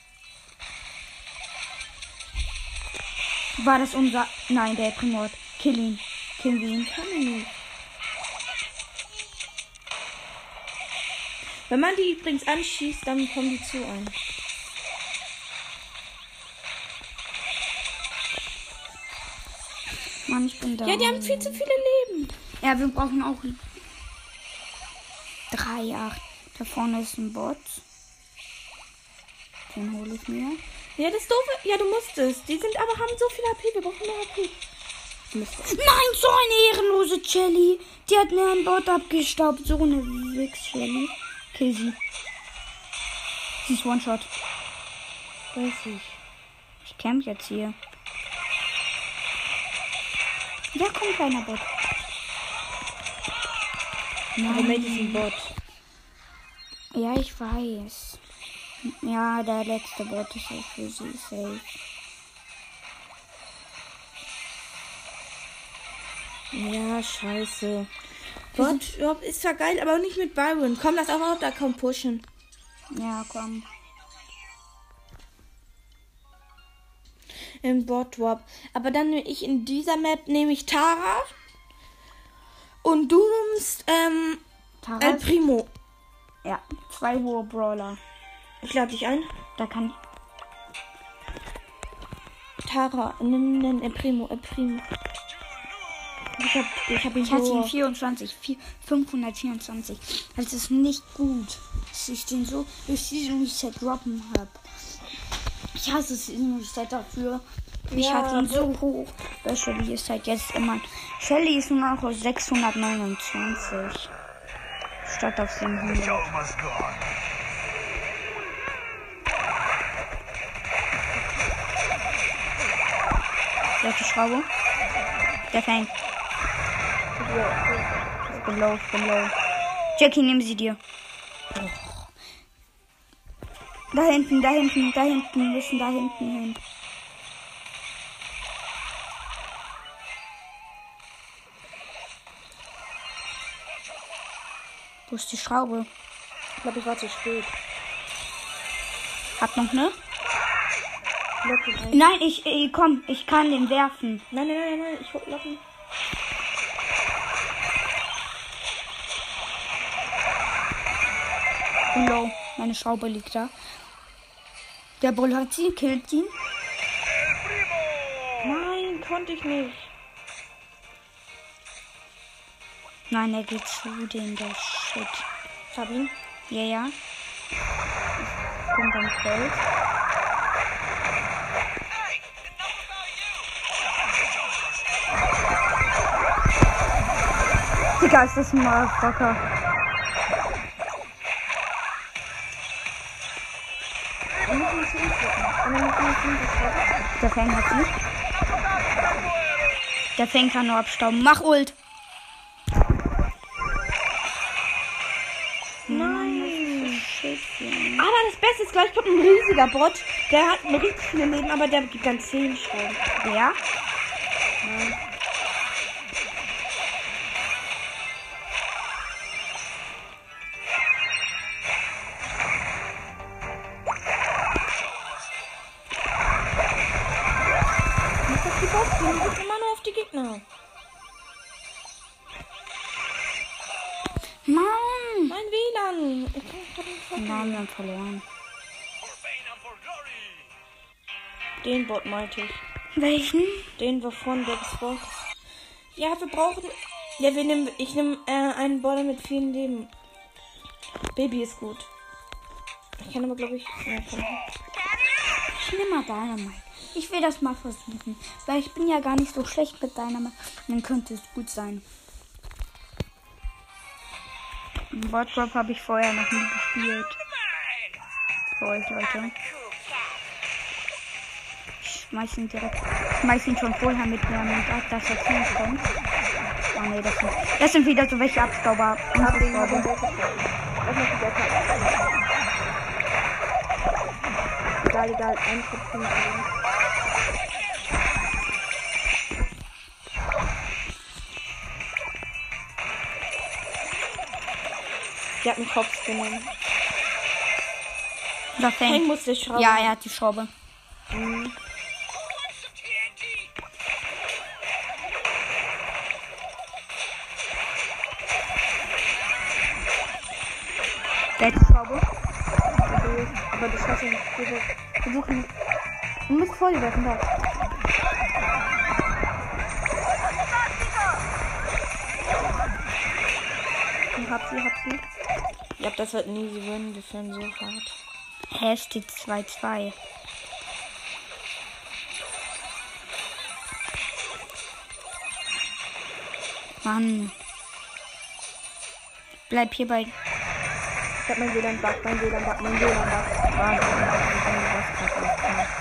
War das unser. Nein, der Primort. Kill ihn. Kill ihn. Kann ich nicht. Wenn man die übrigens anschießt, dann kommen die zu ein. Mann, ich bin da. Ja, die haben viel zu viele Leben. Ja, wir brauchen auch drei, acht. Da vorne ist ein Bot. Den hole ich mir. Ja, das doofe. Ja, du musstest. Die sind aber haben so viel H P. Wir brauchen mehr H P. Nein, so eine ehrenlose Jelly. Die hat mir einen Bot abgestaubt. So eine Wix-Jelly. Kill sie. Sie ist One-Shot. Weiß ich. Ich camp jetzt hier. Ja, komm, kleiner Bot. Aber Mate ist ein Bot. Ja, ich weiß. Ja, der letzte Bot ist auch für sie safe. Ja, scheiße. Bot ja, ist zwar geil, aber nicht mit Byron. Komm, lass auch mal da komm pushen. Ja, komm. Im Bot Drop. Aber dann nehme ich in dieser Map nehme ich Tara. Und du nimmst ähm, Tara El ist- Primo. Ja, zwei hohe Brawler. Ich lade dich ein. Da kann Tara, nimm den El Primo, El Primo. Ich hab, ich hab ihn ich hatte ihn so. vierundzwanzig, vier, fünfhundertvierundzwanzig. Das ist nicht gut, dass ich den so durch diesen Reset droppen habe. Ich hasse es diesen Reset dafür. Ich Ja, hatte ihn so hoch. Bei Shelly ist halt jetzt immer. Shelly ist nur noch auf sechshundertneunundzwanzig. Statt auf siebenhundert. Der hat die Schraube. Der fängt. Ich bin low, ich bin low. Jackie, nimm sie dir. Oh. Da hinten, da hinten, da hinten. Wir müssen da hinten hin. Wo ist die Schraube? Ich glaube, ich war zu spät. Hat noch ne? Lock ihn ein. Nein, ich, ich komm, ich kann den werfen. Nein, nein, nein, nein, ich lock ihn. Und low. Meine Schraube liegt da. Der Bull hat sie, killt ihn. Nein, konnte ich nicht. Nein, er geht zu dem, der Shit. Ich hab ihn. Ja, ja. Ich bin beim Feld. Digga, ist das ein Motherfucker. Der Fang hat sie. Der Fang kann nur abstauben. Mach Ult. Nein. Aber das Beste ist gleich kommt ein riesiger Bot. Der hat richtig viele Leben, aber der gibt dann zehn Schrauben. Ja? Nein. Die geht immer nur auf die Gegner. Mann! Mein W L A N. Ich kann ich nicht verstehen. Nein, wir haben verloren. Den Bot meinte ich. Welchen? Den wir von der Xbox. Ja, wir brauchen. Ja, wir nehmen. Ich nehme äh, einen Border mit vielen Leben. Baby ist gut. Ich kann aber, glaube ich. Ja, kann Ich nehme mal Dynamite. Ich will das mal versuchen. Weil ich bin ja gar nicht so schlecht mit Dynamite. Dann könnte es gut sein. Boardrop habe ich vorher noch nie gespielt. Für euch, Leute. Ich schmeiß ihn direkt. Ich schmeiß ihn schon vorher mit mir und ab, dass er zu uns kommt. Oh ne, das sind, das sind wieder so welche Abstauber. Egal, egal. Ein Kopf. Der hat einen Kopf genommen. Da fängt. Fang muss die Schraube. Ja, er hat die Schraube. Mhm. Der hat die Schraube. Aber das schaffe ich nicht. Versuchen. Du musst vor dir werfen, da. Ich hab sie, hab sie. Ja, das wird nie sie würden. Wir führen so hart. Hä, steht zwei zwei. Mann. Bleib hier bei. Ich hab mein W L A N-Bug, mein W L A N-Bug, mein W L A N-Bug. Wahnsinn.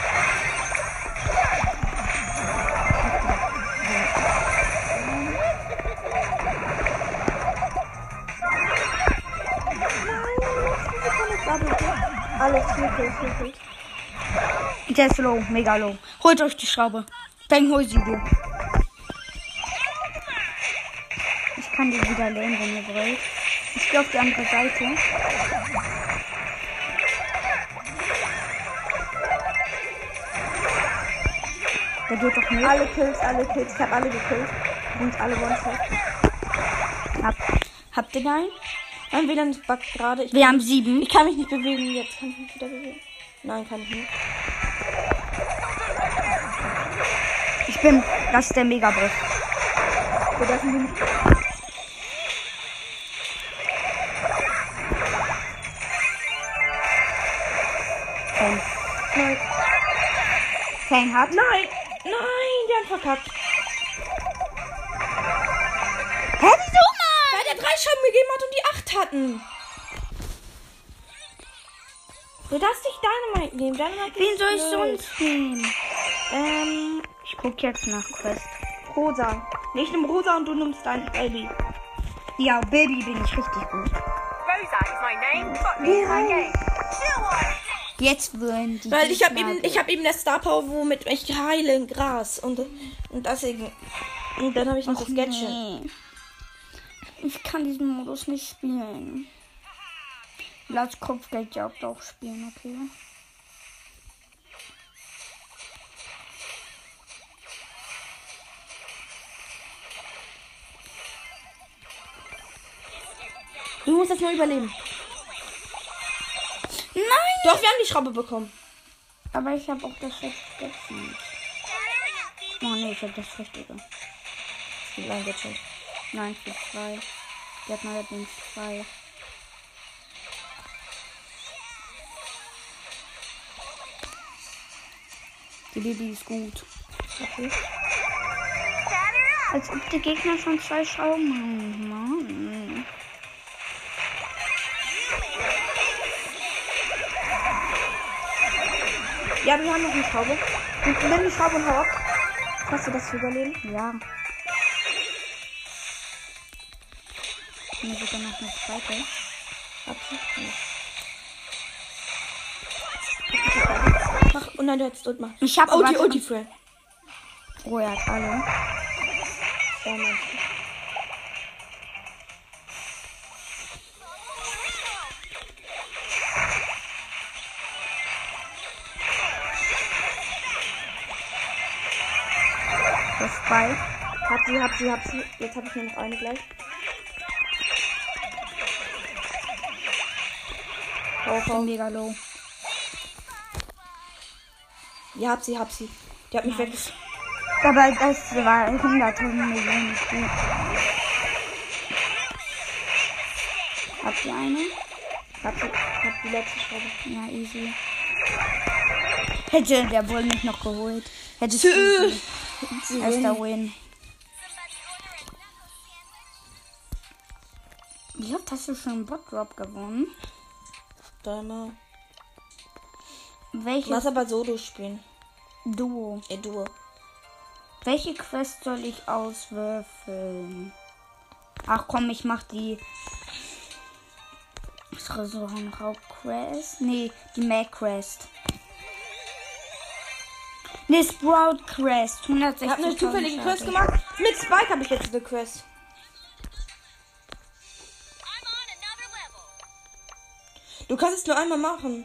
Alles wirklich, wirklich. Der ist low, mega low. Holt euch die Schraube. Dann hol sie dir. Ich kann die wieder lehnen, wenn ihr wollt. Ich gehe auf die andere Seite. Der geht doch nicht. Alle Kills, alle Kills. Ich hab alle gekillt. Und alle One-Shot. Hab, habt ihr einen? Mein W L A N buggt gerade. Ich Wir kann- haben sieben. Ich kann mich nicht bewegen. Jetzt kann ich mich wieder bewegen. Nein, kann ich nicht. Ich bin. Das ist der Megaboss. Wir dürfen die nicht. Fan. Nein. Fan hat. Nein! Nein! Der hat verkackt. Hä, wieso, Mann? Weil der drei Schaden gegeben hat und die acht hatten. Du darfst nicht Dynamite nehmen. Dynamite Wen ist soll ich blöd. sonst nehmen? Ähm, ich guck jetzt nach Quest. Rosa. Nee, ich nehme Rosa und du nimmst dein Baby. Ja, Baby bin ich richtig gut. Rosa is my name. Got me in my game. Jetzt würden die. Weil ich habe Gegner eben, ich habe eben der Star Power, womit ich heile in Gras. Und, und deswegen. Und dann habe ich noch das Gadget. Nee. Ich kann diesen Modus nicht spielen. Lass Kopfgeldjagd auch spielen, okay? Du musst das nur überleben. Nein! Doch, wir haben die Schraube bekommen. Aber ich habe auch das vergessen. Oh nee, ich habe das Richtige. Wie lange geht schon? Nein, für zwei. Die hat allerdings zwei. Die Baby ist gut. Okay. Als ob die Gegner schon zwei Schrauben haben. Mann. Ja, wir haben noch eine Schraube. Und nimm die Schraube und hau ab. Hast du das zu überleben? Ja. Mir sogar noch eine zweite. Absolut. Mach, und dann jetzt drück mal. Ich hab Ulti, aber schon- Ulti, Fred. Oh, er hat alle. Ja, Mensch. Das zwei. Hab sie, hab sie, hab sie. Jetzt habe ich nur noch eine gleich. Hau, Ich bin hau. mega low. Ja, hab sie, hab sie. Die hat mich weg. Aber das war hunderttausend Millionen gut. Habt ihr eine? Hab sie, hab die letzte Schraube. Ja, easy. Hätte der wohl mich noch geholt. Hätte es Tschö. easy. Erster Win. Wie oft hast du schon einen Bot-Drop gewonnen? Dreimal. Welches Lass aber Solo spielen. Duo? Ey, Duo. Welche Quest soll ich auswürfeln? Ach komm, ich mach die Tresor-Raub-Quest. Nee, die Mac-Quest. Nee, Sprout-Quest. Ich hab eine zufällige Quest gemacht. Mit Spike habe ich jetzt eine Quest. Du kannst es nur einmal machen.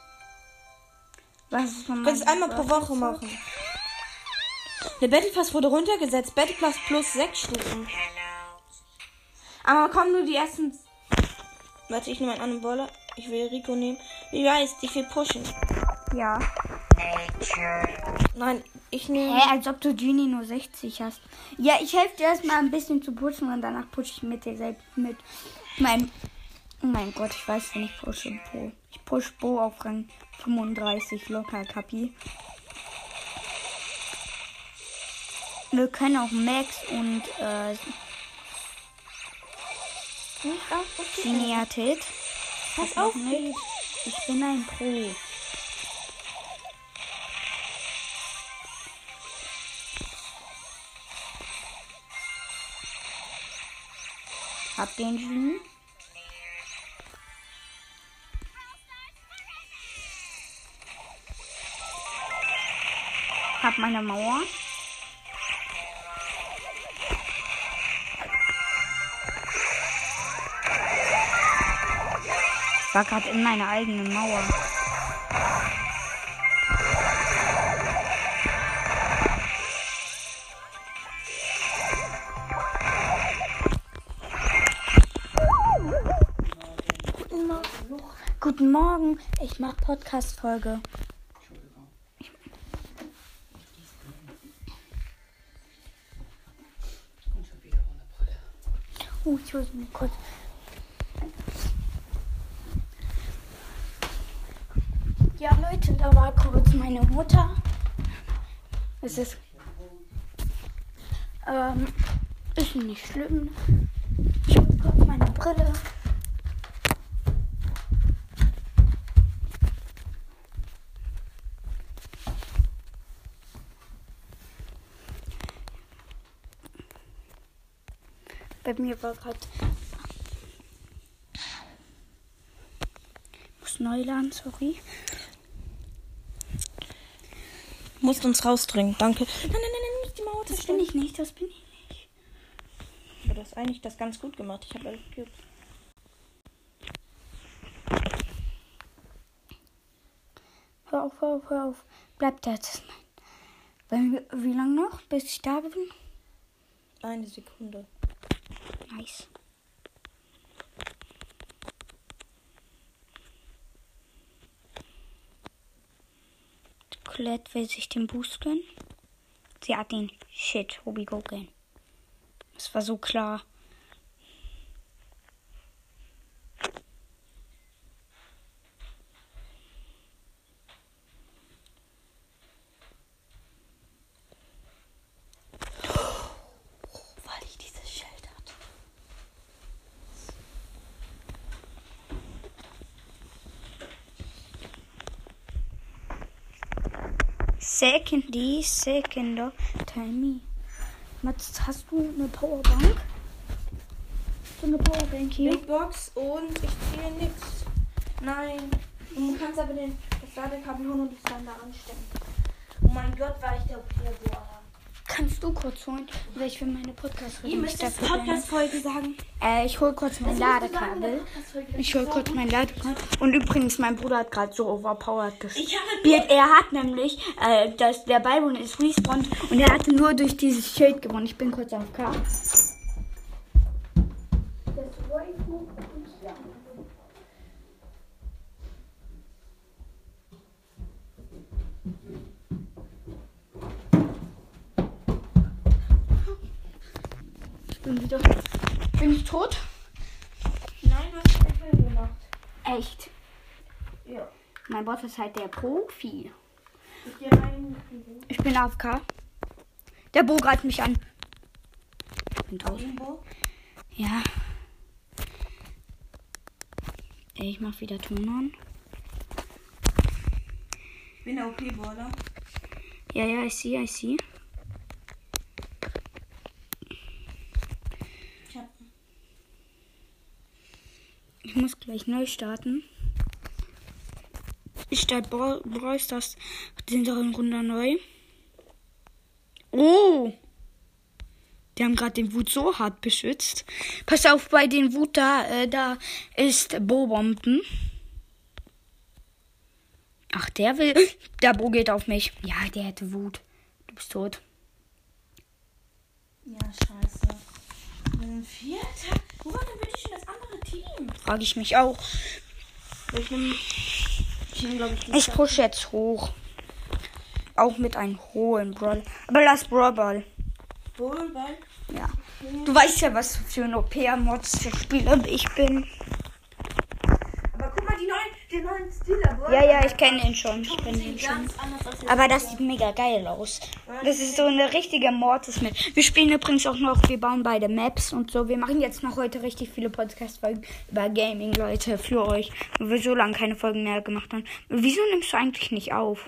Was ist Du kannst es einmal pro Woche machen. Der Battle Pass wurde runtergesetzt. Battle Pass plus sechs Stufen. Aber kommen nur die ersten. Warte, ich nehme einen anderen Baller. Ich will Rico nehmen. Wie weiß, ich will pushen. Ja. Nein, ich nehme. Hä, als ob du Genie nur sechzig hast. Ja, ich helfe dir erstmal ein bisschen zu pushen und danach pushe ich mit dir selbst mit meinem. Oh mein Gott, ich weiß, wenn ich pushe Bo. Ich push Bo auf Rang fünfunddreißig locker, Kapi. Wir können auch Max und äh, Geniatit. Pass auf, nicht. Ich bin ein Pro. Hab den Genie. Hab meine Mauer. Ich war gerade in meiner eigenen Mauer. Guten Morgen. Guten Morgen. Ich mache Podcast-Folge. Oh, ich muss mal kurz. Ja, Leute, da war kurz meine Mutter. Es ist. Ähm, ist nicht schlimm. Ich hole kurz meine Brille. Bei mir war gerade. Muss neu laden, sorry. Musst uns rausdringen, danke. Nein, nein, nein, nein, nicht die Mauer. Das bin ich nicht, das bin ich nicht. Aber du hast eigentlich das ganz gut gemacht. Ich habe alles gekillt. Hör auf, hör auf, hör auf. Bleib da jetzt. Nein. Wie lange noch, bis ich da bin? Eine Sekunde. Nice. Colette will sich den Boost gönnen. Sie hat den Shit, Hobby go gehen. Das war so klar. Weil ich dieses Schild hatte. Secondly, seconder, tell me. Mats, hast du eine Powerbank? So eine Powerbank hier? Big Box und ich ziehe nichts. Nein. Du kannst aber den, das Ladekabel holen und es dann da anstecken. Oh mein Gott, war ich der O P-Bohrer. Kannst du kurz holen? Oder ich will meine Podcast-Folge Ihr müsst das Podcast-Folge sagen. Äh, ich hol kurz mein Ladekabel. Ich hol kurz mein Ladekabel. Und übrigens, mein Bruder hat gerade so overpowered Ich habe gespielt. Er hat nämlich, äh, dass der Byron ist respawned und er hatte nur durch dieses Schild gewonnen. Ich bin kurz auf K. Ich bin wieder. Bin ich tot? Nein, du hast ein Film gemacht. Echt? Ja. Mein Bot ist halt der Profi. Ich gehe rein. Ich bin A F K. Der Bo greift mich an. Ich bin tot. Irgendwo. Ja. Ich mach wieder Ton an. Ich bin der O P-Bohrer. Ja, ja, I see, I see. Ich hab. Ich muss gleich neu starten. Ich starte Brawl Brawl Stars in der Runde neu. Oh! Die haben gerade den Wut so hart beschützt. Pass auf, bei den Wut da, äh, da ist Bo-Bomben. Ach, der will. Der Bo geht auf mich. Ja, der hätte Wut. Du bist tot. Ja, scheiße. Ein Vierter? Wo war denn bitte schon das andere Team? Frage ich mich auch. Ich nehm. Ich nehm, glaube ich, die Ich push jetzt hoch. Auch mit einem hohen Brawl. Aber lass Brawl Ball. Ball. Ja. Du weißt ja, was für ein O P-Mods-Spieler ich bin. Aber guck mal, die neuen, die neuen Stealer. Ja, ja, ich kenne ihn schon. Ich kenne ihn schon. Ganz anders als Aber das sieht mega geil aus. Das ist so eine richtige Mortis-Map. Wir spielen übrigens auch noch, wir bauen beide Maps und so. Wir machen jetzt noch heute richtig viele Podcast-Folgen über Gaming, Leute, für euch. Weil wir so lange keine Folgen mehr gemacht haben. Wieso nimmst du eigentlich nicht auf?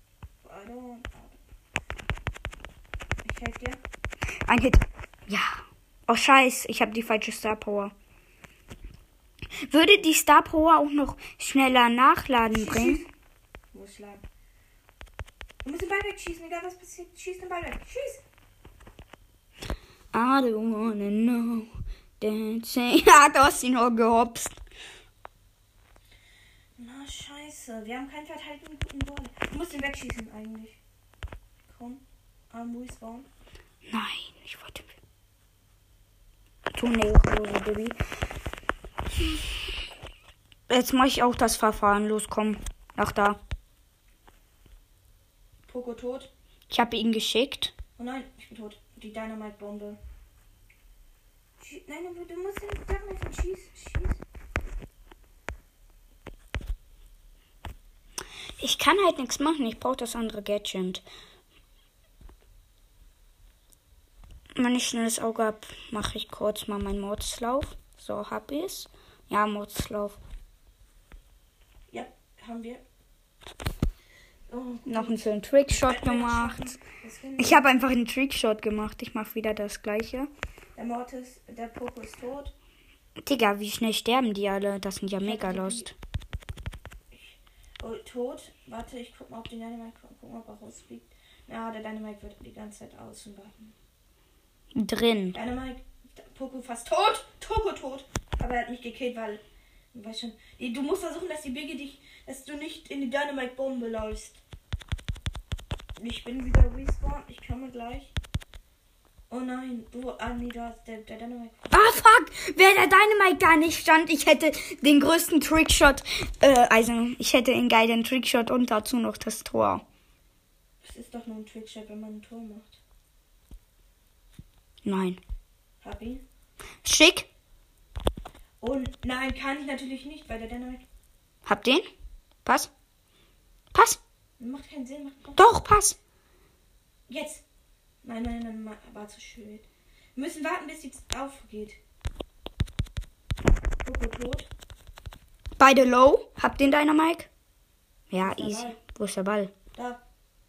Ich helfe dir. Ein Hit. Ja. Oh, scheiß, ich habe die falsche Star Power. Würde die Star Power auch noch schneller nachladen bringen? Wo ist Laden? Du musst den Ball wegschießen, egal was passiert. Schieß den Ball weg. Schieß! I don't wanna know. Dancing. Ja, du hast ihn nur gehopst. Na, scheiße. Wir haben keinen verteilten guten Ball. Du musst ihn wegschießen eigentlich. Komm. Am Respawn. Nein, ich wollte. Tunnelhose, Baby. Jetzt mache ich auch das Verfahren. Los, komm. Nach da. Poco tot. Ich habe ihn geschickt. Oh nein, ich bin tot. Die Dynamite-Bombe. Schie- Nein, du, du musst den Dynamite schieß. Schieß. Ich kann halt nichts machen. Ich brauche das andere Gadget. Wenn ich schnell das Auge habe, mache ich kurz mal meinen Mordslauf. So, hab ich's. Ja, Mordslauf. Ja, haben wir. Oh, Noch einen schönen Trickshot gemacht. das können Ich habe einfach einen Trickshot gemacht. Ich mache wieder das gleiche. Der Mortis, der Poco ist tot. Digga, wie schnell sterben die alle? Das sind ja mega lost. Oh, tot. Warte, ich guck mal, ob der Dynamite guck mal, ob er rausfliegt. Ja, der Dynamite wird die ganze Zeit außen warten. Drin. Dynamite, Poco fast tot. Toko tot. Aber er hat mich gekillt, weil. Weiß schon. Du musst versuchen, dass die Biggie dich. Dass du nicht in die Dynamite-Bombe läufst. Ich bin wieder respawn. Ich komme gleich. Oh nein. Du, ah nee, du hast der, der Dynamite. Ah, fuck! Wäre der Dynamite gar nicht stand, ich hätte den größten Trickshot, äh, also, ich hätte einen geilen Trickshot und dazu noch das Tor. Das ist doch nur ein Trickshot, wenn man ein Tor macht. Nein. Hab ihn. Schick. Und nein, kann ich natürlich nicht, weil der Dynamite. Hab den. Pass. Pass. Macht keinen Sinn. Macht macht- Doch, pass. Jetzt. Nein, nein, nein, ma- war zu spät. Wir müssen warten, bis die aufgeht. Poco tot. Beide low. Hab den Dynamite. Ja, der easy. Ball? Wo ist der Ball? Da.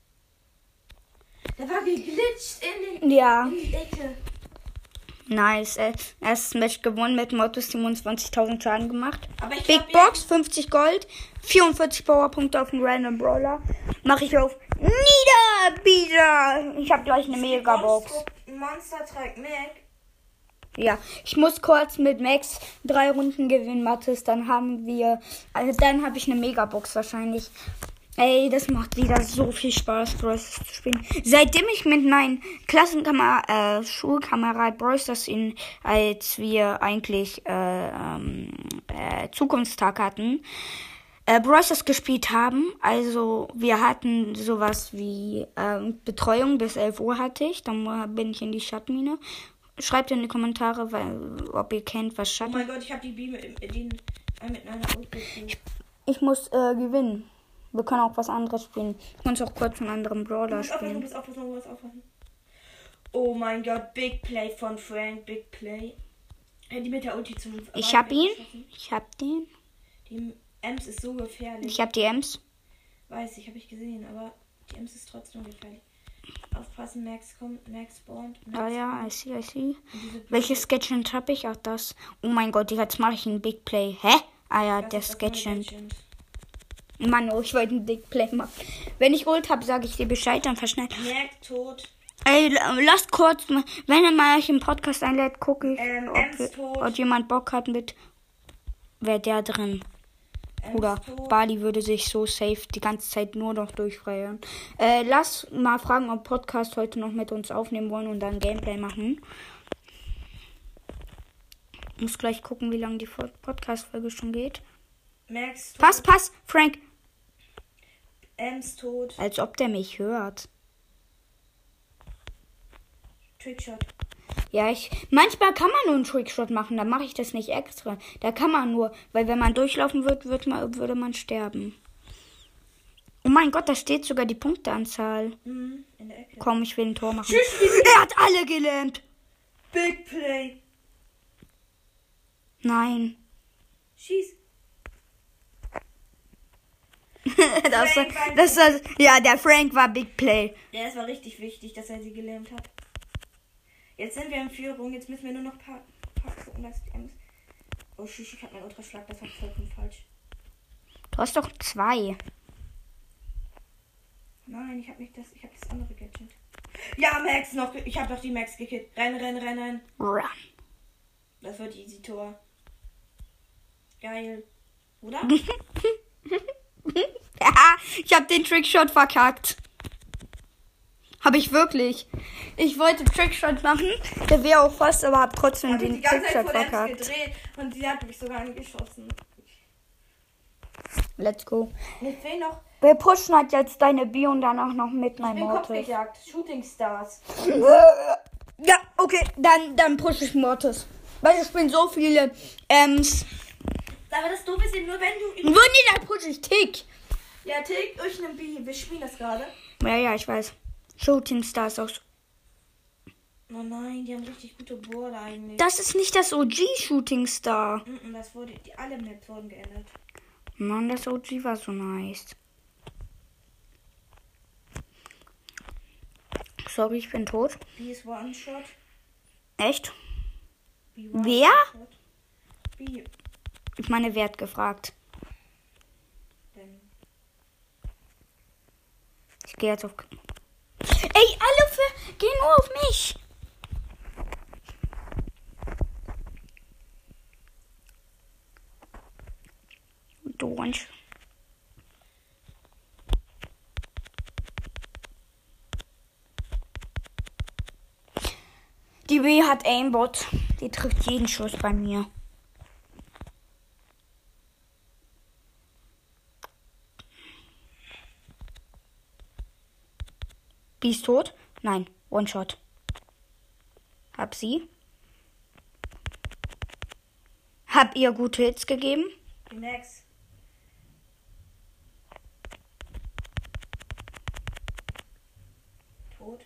Der war geglitscht in, den, Ja. in die Ecke. Nice. Äh, erstes Match gewonnen mit Mortis siebenundzwanzigtausend Schaden gemacht. Aber ich Big glaub, Box, fünfzig Gold, vierundvierzig Powerpunkte auf den Random Brawler. Mach ich auf Niederbieter. Ich habe gleich eine Megabox. Monster trägt Mac. Ja, ich muss kurz mit Max drei Runden gewinnen, Mathis. Dann haben wir, also dann habe ich eine Megabox wahrscheinlich. Ey, das macht wieder so viel Spaß, Bros. zu spielen. Seitdem ich mit meinem Klassenkamerad, äh, Schulkamerad Bros. in, als wir eigentlich äh, ähm, äh, Zukunftstag hatten, äh, Bros. gespielt haben. Also wir hatten sowas wie ähm, Betreuung bis elf Uhr hatte ich. Dann bin ich in die Schattenmine. Schreibt in die Kommentare, weil, ob ihr kennt, was Oh Schatten. mein Gott, ich habe die Beam mit, mit, den- äh, mit einer Ult gekillt. Ich muss äh, gewinnen. Wir können auch was anderes spielen. Ich muss auch kurz einen anderen Du Brawler musst aufpassen, du spielen. musst aufpassen, du musst aufpassen. Oh mein Gott, Big Play von Frank, Big Play. Ja, die mit der Ulti zum Ich hab ihn. Ich hab den. Die Ems ist so gefährlich. Ich hab die Ems. Weiß ich, habe ich gesehen, aber die Ems ist trotzdem gefährlich. Aufpassen, Max kommt, Max spawnt. Max Ah ja, I see, I see. Und diese- Welches Sketchend hab ich? Auch das. Oh mein Gott, jetzt mache ich einen Big Play. Hä? Ah ja, Das der ist das neue Sketchend. Legend. Mann, oh, ich wollte einen Big Play machen. Wenn ich Ult hab, sage ich dir Bescheid, dann verschnell. Mac tot. Ey, l- lasst kurz, mal- wenn ihr mal euch im Podcast einlädt, gucke ich, Ähm, ob, Ems tot. ob jemand Bock hat mit. Wer der drin? Ems Bruder, tot. Bali würde sich so safe die ganze Zeit nur noch durchfeiern. Äh, lass mal fragen, ob Podcast heute noch mit uns aufnehmen wollen und dann Gameplay machen. Muss gleich gucken, wie lange die Fo- Podcast-Folge schon geht. Max tot. Pass, pass, Frank. Ems tot. Als ob der mich hört. Trickshot. Ja, ich. Manchmal kann man nur einen Trickshot machen, dann mache ich das nicht extra. Da kann man nur, weil wenn man durchlaufen wird, wird man, würde man sterben. Oh mein Gott, da steht sogar die Punkteanzahl. Mhm, in der Ecke. Komm, ich will ein Tor machen. Tschüss, wie- Er hat alle gelähmt. Big Play. Nein. Schieß. das, Frank war- das, das, ja, der Frank war Big Play. Ja, es war richtig wichtig, dass er sie gelähmt hat. Jetzt sind wir in Führung. Jetzt müssen wir nur noch ein paar, paar gucken, dass die Ems. Oh, Schisch, ich hab meinen Ultraschlag. Das war vollkommen falsch. Du hast doch zwei. Nein, ich hab nicht das. Ich hab das andere Gadget. Ja, Max noch. ge- Ich hab doch die Max gekillt. Renn, renn, renn, renn. Run. Das wird easy Tor. Geil. Oder? Ja, ich hab den Trickshot verkackt. Hab ich wirklich. Ich wollte Trickshot machen. Der wäre auch fast, aber hab trotzdem hab ich den die ganze Zeit Trickshot vor der Ems verkackt. gedreht und sie hat mich sogar angeschossen. Let's go. Mir fehlen noch. Wir pushen halt jetzt deine Bio und danach noch mit Ich meinem bin Mortis. Kopfgejagt. Shooting Stars. Ja, okay, dann, dann push ich Mortis. Weil ich spielen so viele Ems. Aber das Doofe ist eben nur, wenn du. Nur nie, dann push ich Tick. Ja, Tick, ich nehm B. Wir spielen das gerade. Ja, ja, ich weiß. Shooting Stars auch. Oh nein, die haben richtig gute Border eigentlich. Das ist nicht das O G Shooting Star. Mm, Das wurde, die alle Maps wurden geändert. Mann, das O G war so nice. Sorry, ich bin tot. B ist One-Shot. Echt? B war Wer? One-Shot. B. Ich meine, wer hat gefragt? Denn Ich gehe jetzt auf... Ey, alle für... gehen nur auf mich. Durch. Die B hat Aimbot. Die trifft jeden Schuss bei mir. B ist tot? Nein, One-Shot. Hab sie. Hab ihr gute Hits gegeben. die Max. Tot.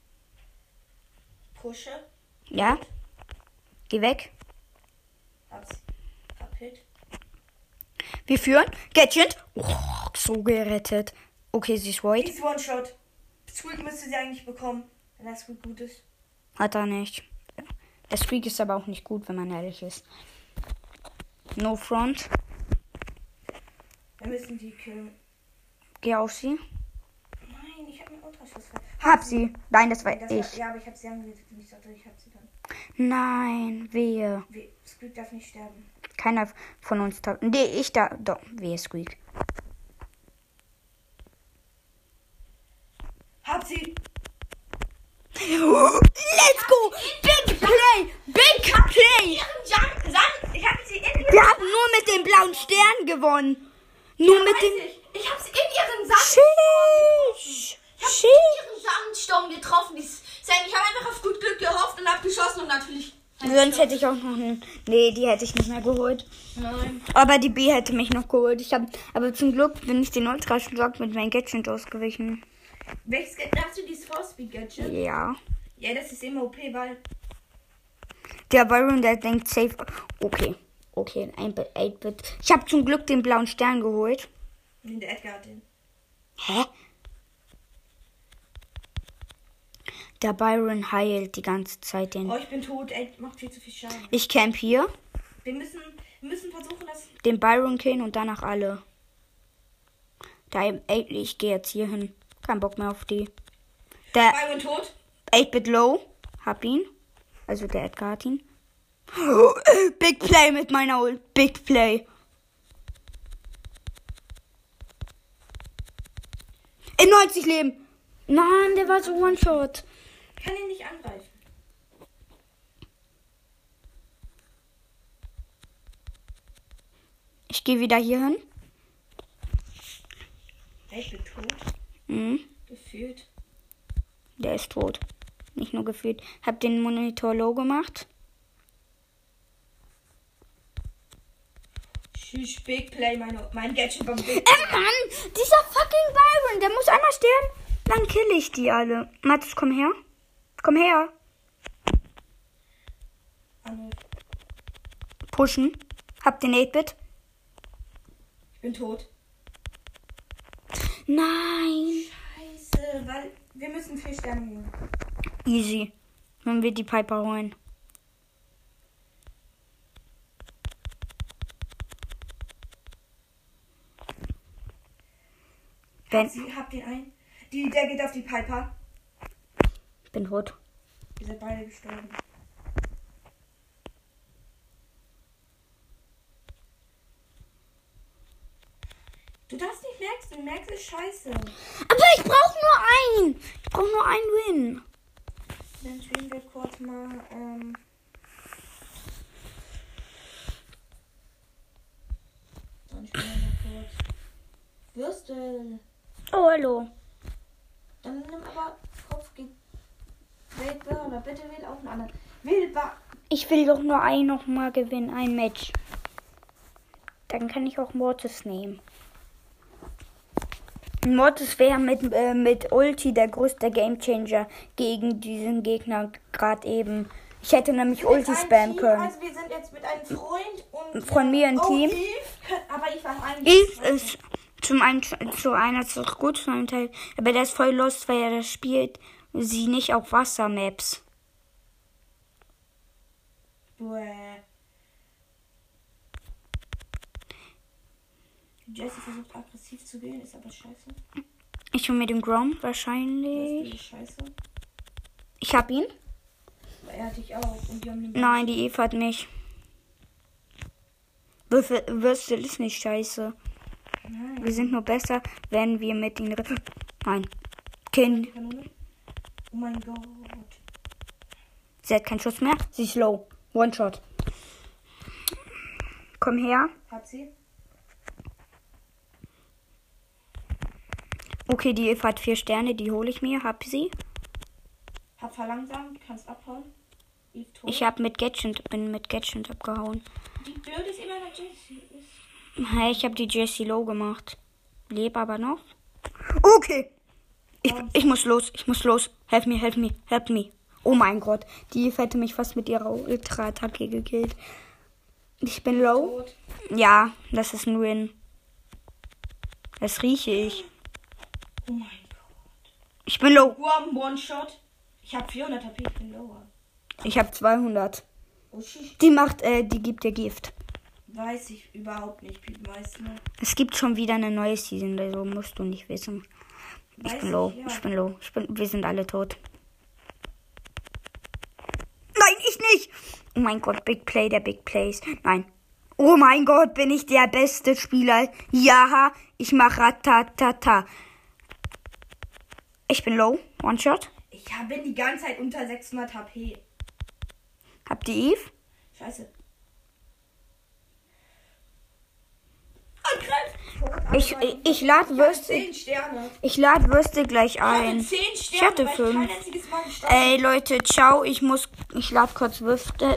Pushe. Ja. Geh weg. Hab's. Hab Hit. Wir führen. Gadget. Oh, so gerettet. Okay, sie ist Die white. ist One-Shot. Squeak müsste sie eigentlich bekommen, wenn das Squeak gut ist. Hat er nicht. Der Squeak ist aber auch nicht gut, wenn man ehrlich ist. No front. Wir müssen die killen. Geh auf sie. Nein, ich hab mir Ultraschuss. Hab sie. Nein, das war Das ich. war, ja, aber ich hab sie angeredet und ich dachte, ich hab sie dann. Nein, wehe. Wie, Squeak darf nicht sterben. Keiner von uns da. Nee, ich da. Doch, wehe, Squeak. Hab sie! Let's go! Big Play! Big Play! Jan, San, ich hab sie in ihrem Wir haben nur mit dem blauen Stern gewonnen. Nur mit dem... ich. Ich hab sie in ihren Sand. Sheesh. Ich hab Sheesh. ihren Sandsturm getroffen. Die Sam, ich habe einfach auf gut Glück gehofft und hab geschossen und natürlich. Sonst hätte ich auch noch einen... Nee, die hätte ich nicht mehr geholt. Nein. Aber die B hätte mich noch geholt. Ich hab... Aber zum Glück bin ich den Ultraschlag mit meinem Gadget ausgewichen. Welches Gadget hast du? Dieses Force-Speed-Gadget? Ja. Ja, das ist immer O P, weil. Der Byron, der denkt safe... Okay. Okay, ein acht Bit. Ich habe zum Glück den blauen Stern geholt. Nee, der Edgar hat den. Hä? Der Byron heilt die ganze Zeit den. Oh, ich bin tot. Ey, macht viel zu viel Schaden. Ich camp hier, Wir müssen, wir müssen versuchen, dass. den Byron killen und danach alle. Da, ey, ich gehe jetzt hier hin. Kein Bock mehr auf die. Der Byron tot. acht Bit Low. Hab ihn. Also der Edgar hat ihn. Big Play mit meiner Ult. Big Play. In neunzig Leben. Nein, der war so One-Shot. Ich kann ihn nicht angreifen. Ich gehe wieder hier hin. Ey, ich bin tot. Mhm. Gefühlt. Der ist tot. Nicht nur gefühlt. Hab den Monitor low gemacht. Tschüss, Big Play, meine, mein Gadget beim Big Äh, Mann! Dieser fucking Byron, der muss einmal sterben. Dann kill ich die alle. Mathis, komm her. Komm her. Play. Pushen. Hab den acht Bit. Ich bin tot. Nein. Scheiße, weil wir müssen vier Sterne holen. Easy. Wenn wir die Piper holen. Wenn. Sie habt den ein. Die, der geht auf die Piper. Ich bin tot. Wir sind beide gestorben. Du darfst nicht merken, Max ist scheiße. Aber ich brauche nur einen. Ich brauche nur einen Win. Dann spielen wir kurz mal, ähm... Dann spielen wir kurz... Würstel. Oh, hallo. Dann nimm aber Kopf gegen... Wähl Burner, bitte wähl auch einen anderen. Wähl Bar... Ich will doch nur ein nochmal gewinnen. Ein Match. Dann kann ich auch Mortis nehmen. Mortis wäre mit, äh, mit Ulti der größte Gamechanger gegen diesen Gegner gerade eben. Ich hätte nämlich Ulti spammen können. Also wir sind jetzt mit einem Freund und Von mir ein oh, Team. Eve, aber ich war ein Eve ist zum einen zu einer zu gut, zu einem Teil. Aber der ist voll lost, weil er das spielt. Sie nicht auf Wassermaps. Bäh. Jesse versucht aggressiv zu gehen, ist aber scheiße. Ich hol mir den Grom Das wahrscheinlich. ist scheiße. Ich hab ihn. Aber er hat dich auch. Und die haben den Nein, die Eve hat mich. Würfel, Würstel ist nicht scheiße. Nein. Wir sind nur besser, wenn wir mit ihnen... re- Nein. Kind. Kanone. Oh mein Gott. Sie hat keinen Schuss mehr. Sie ist low. One Shot. Komm her. Hab sie? Okay, die Eve hat vier Sterne. Die hole ich mir. Hab sie. Hab verlangsamt, kannst abhauen. Eve tot. Ich hab mit Gadget, bin mit Gadget abgehauen. Die Blöde ist immer noch Jessie. Hey, ich hab die Jessie low gemacht. Lebe aber noch. Okay. Ich, ich muss los. Ich muss los. Help me, help me, help me. Oh mein Gott. Die Eve hätte mich fast mit ihrer Ultra-Attacke gekillt. Ich bin low. Tot. Ja, das ist ein Win. Das rieche ich. Oh mein Gott. Ich bin low. Guam, One-Shot. Ich hab vierhundert H P, ich bin lower. Ich habe zweihundert. Oh shit. Die macht, äh, die gibt dir Gift. Weiß ich überhaupt nicht, Piep Meißner. Es gibt schon wieder eine neue Season, also musst du nicht wissen. Ich Weiß bin low. ich, ja. Ich bin low. Ich bin, wir sind alle tot. Nein, ich nicht. Oh mein Gott, Big Play, der Big Plays. Nein. Oh mein Gott, bin ich der beste Spieler. Ja, ich mach Ratatata. Ich bin low. One Shot. Ich bin die ganze Zeit unter sechshundert H P. Habt ihr Eve? Scheiße. Ich, ich, ich lade Würste. zehn Sterne. Ich lade Würste gleich Ich hatte ein. zehn Ich Sterne, hatte weil ich fünf. kein einziges Mal gestorben Ey Leute, ciao. Ich muss. Ich lade kurz Würste,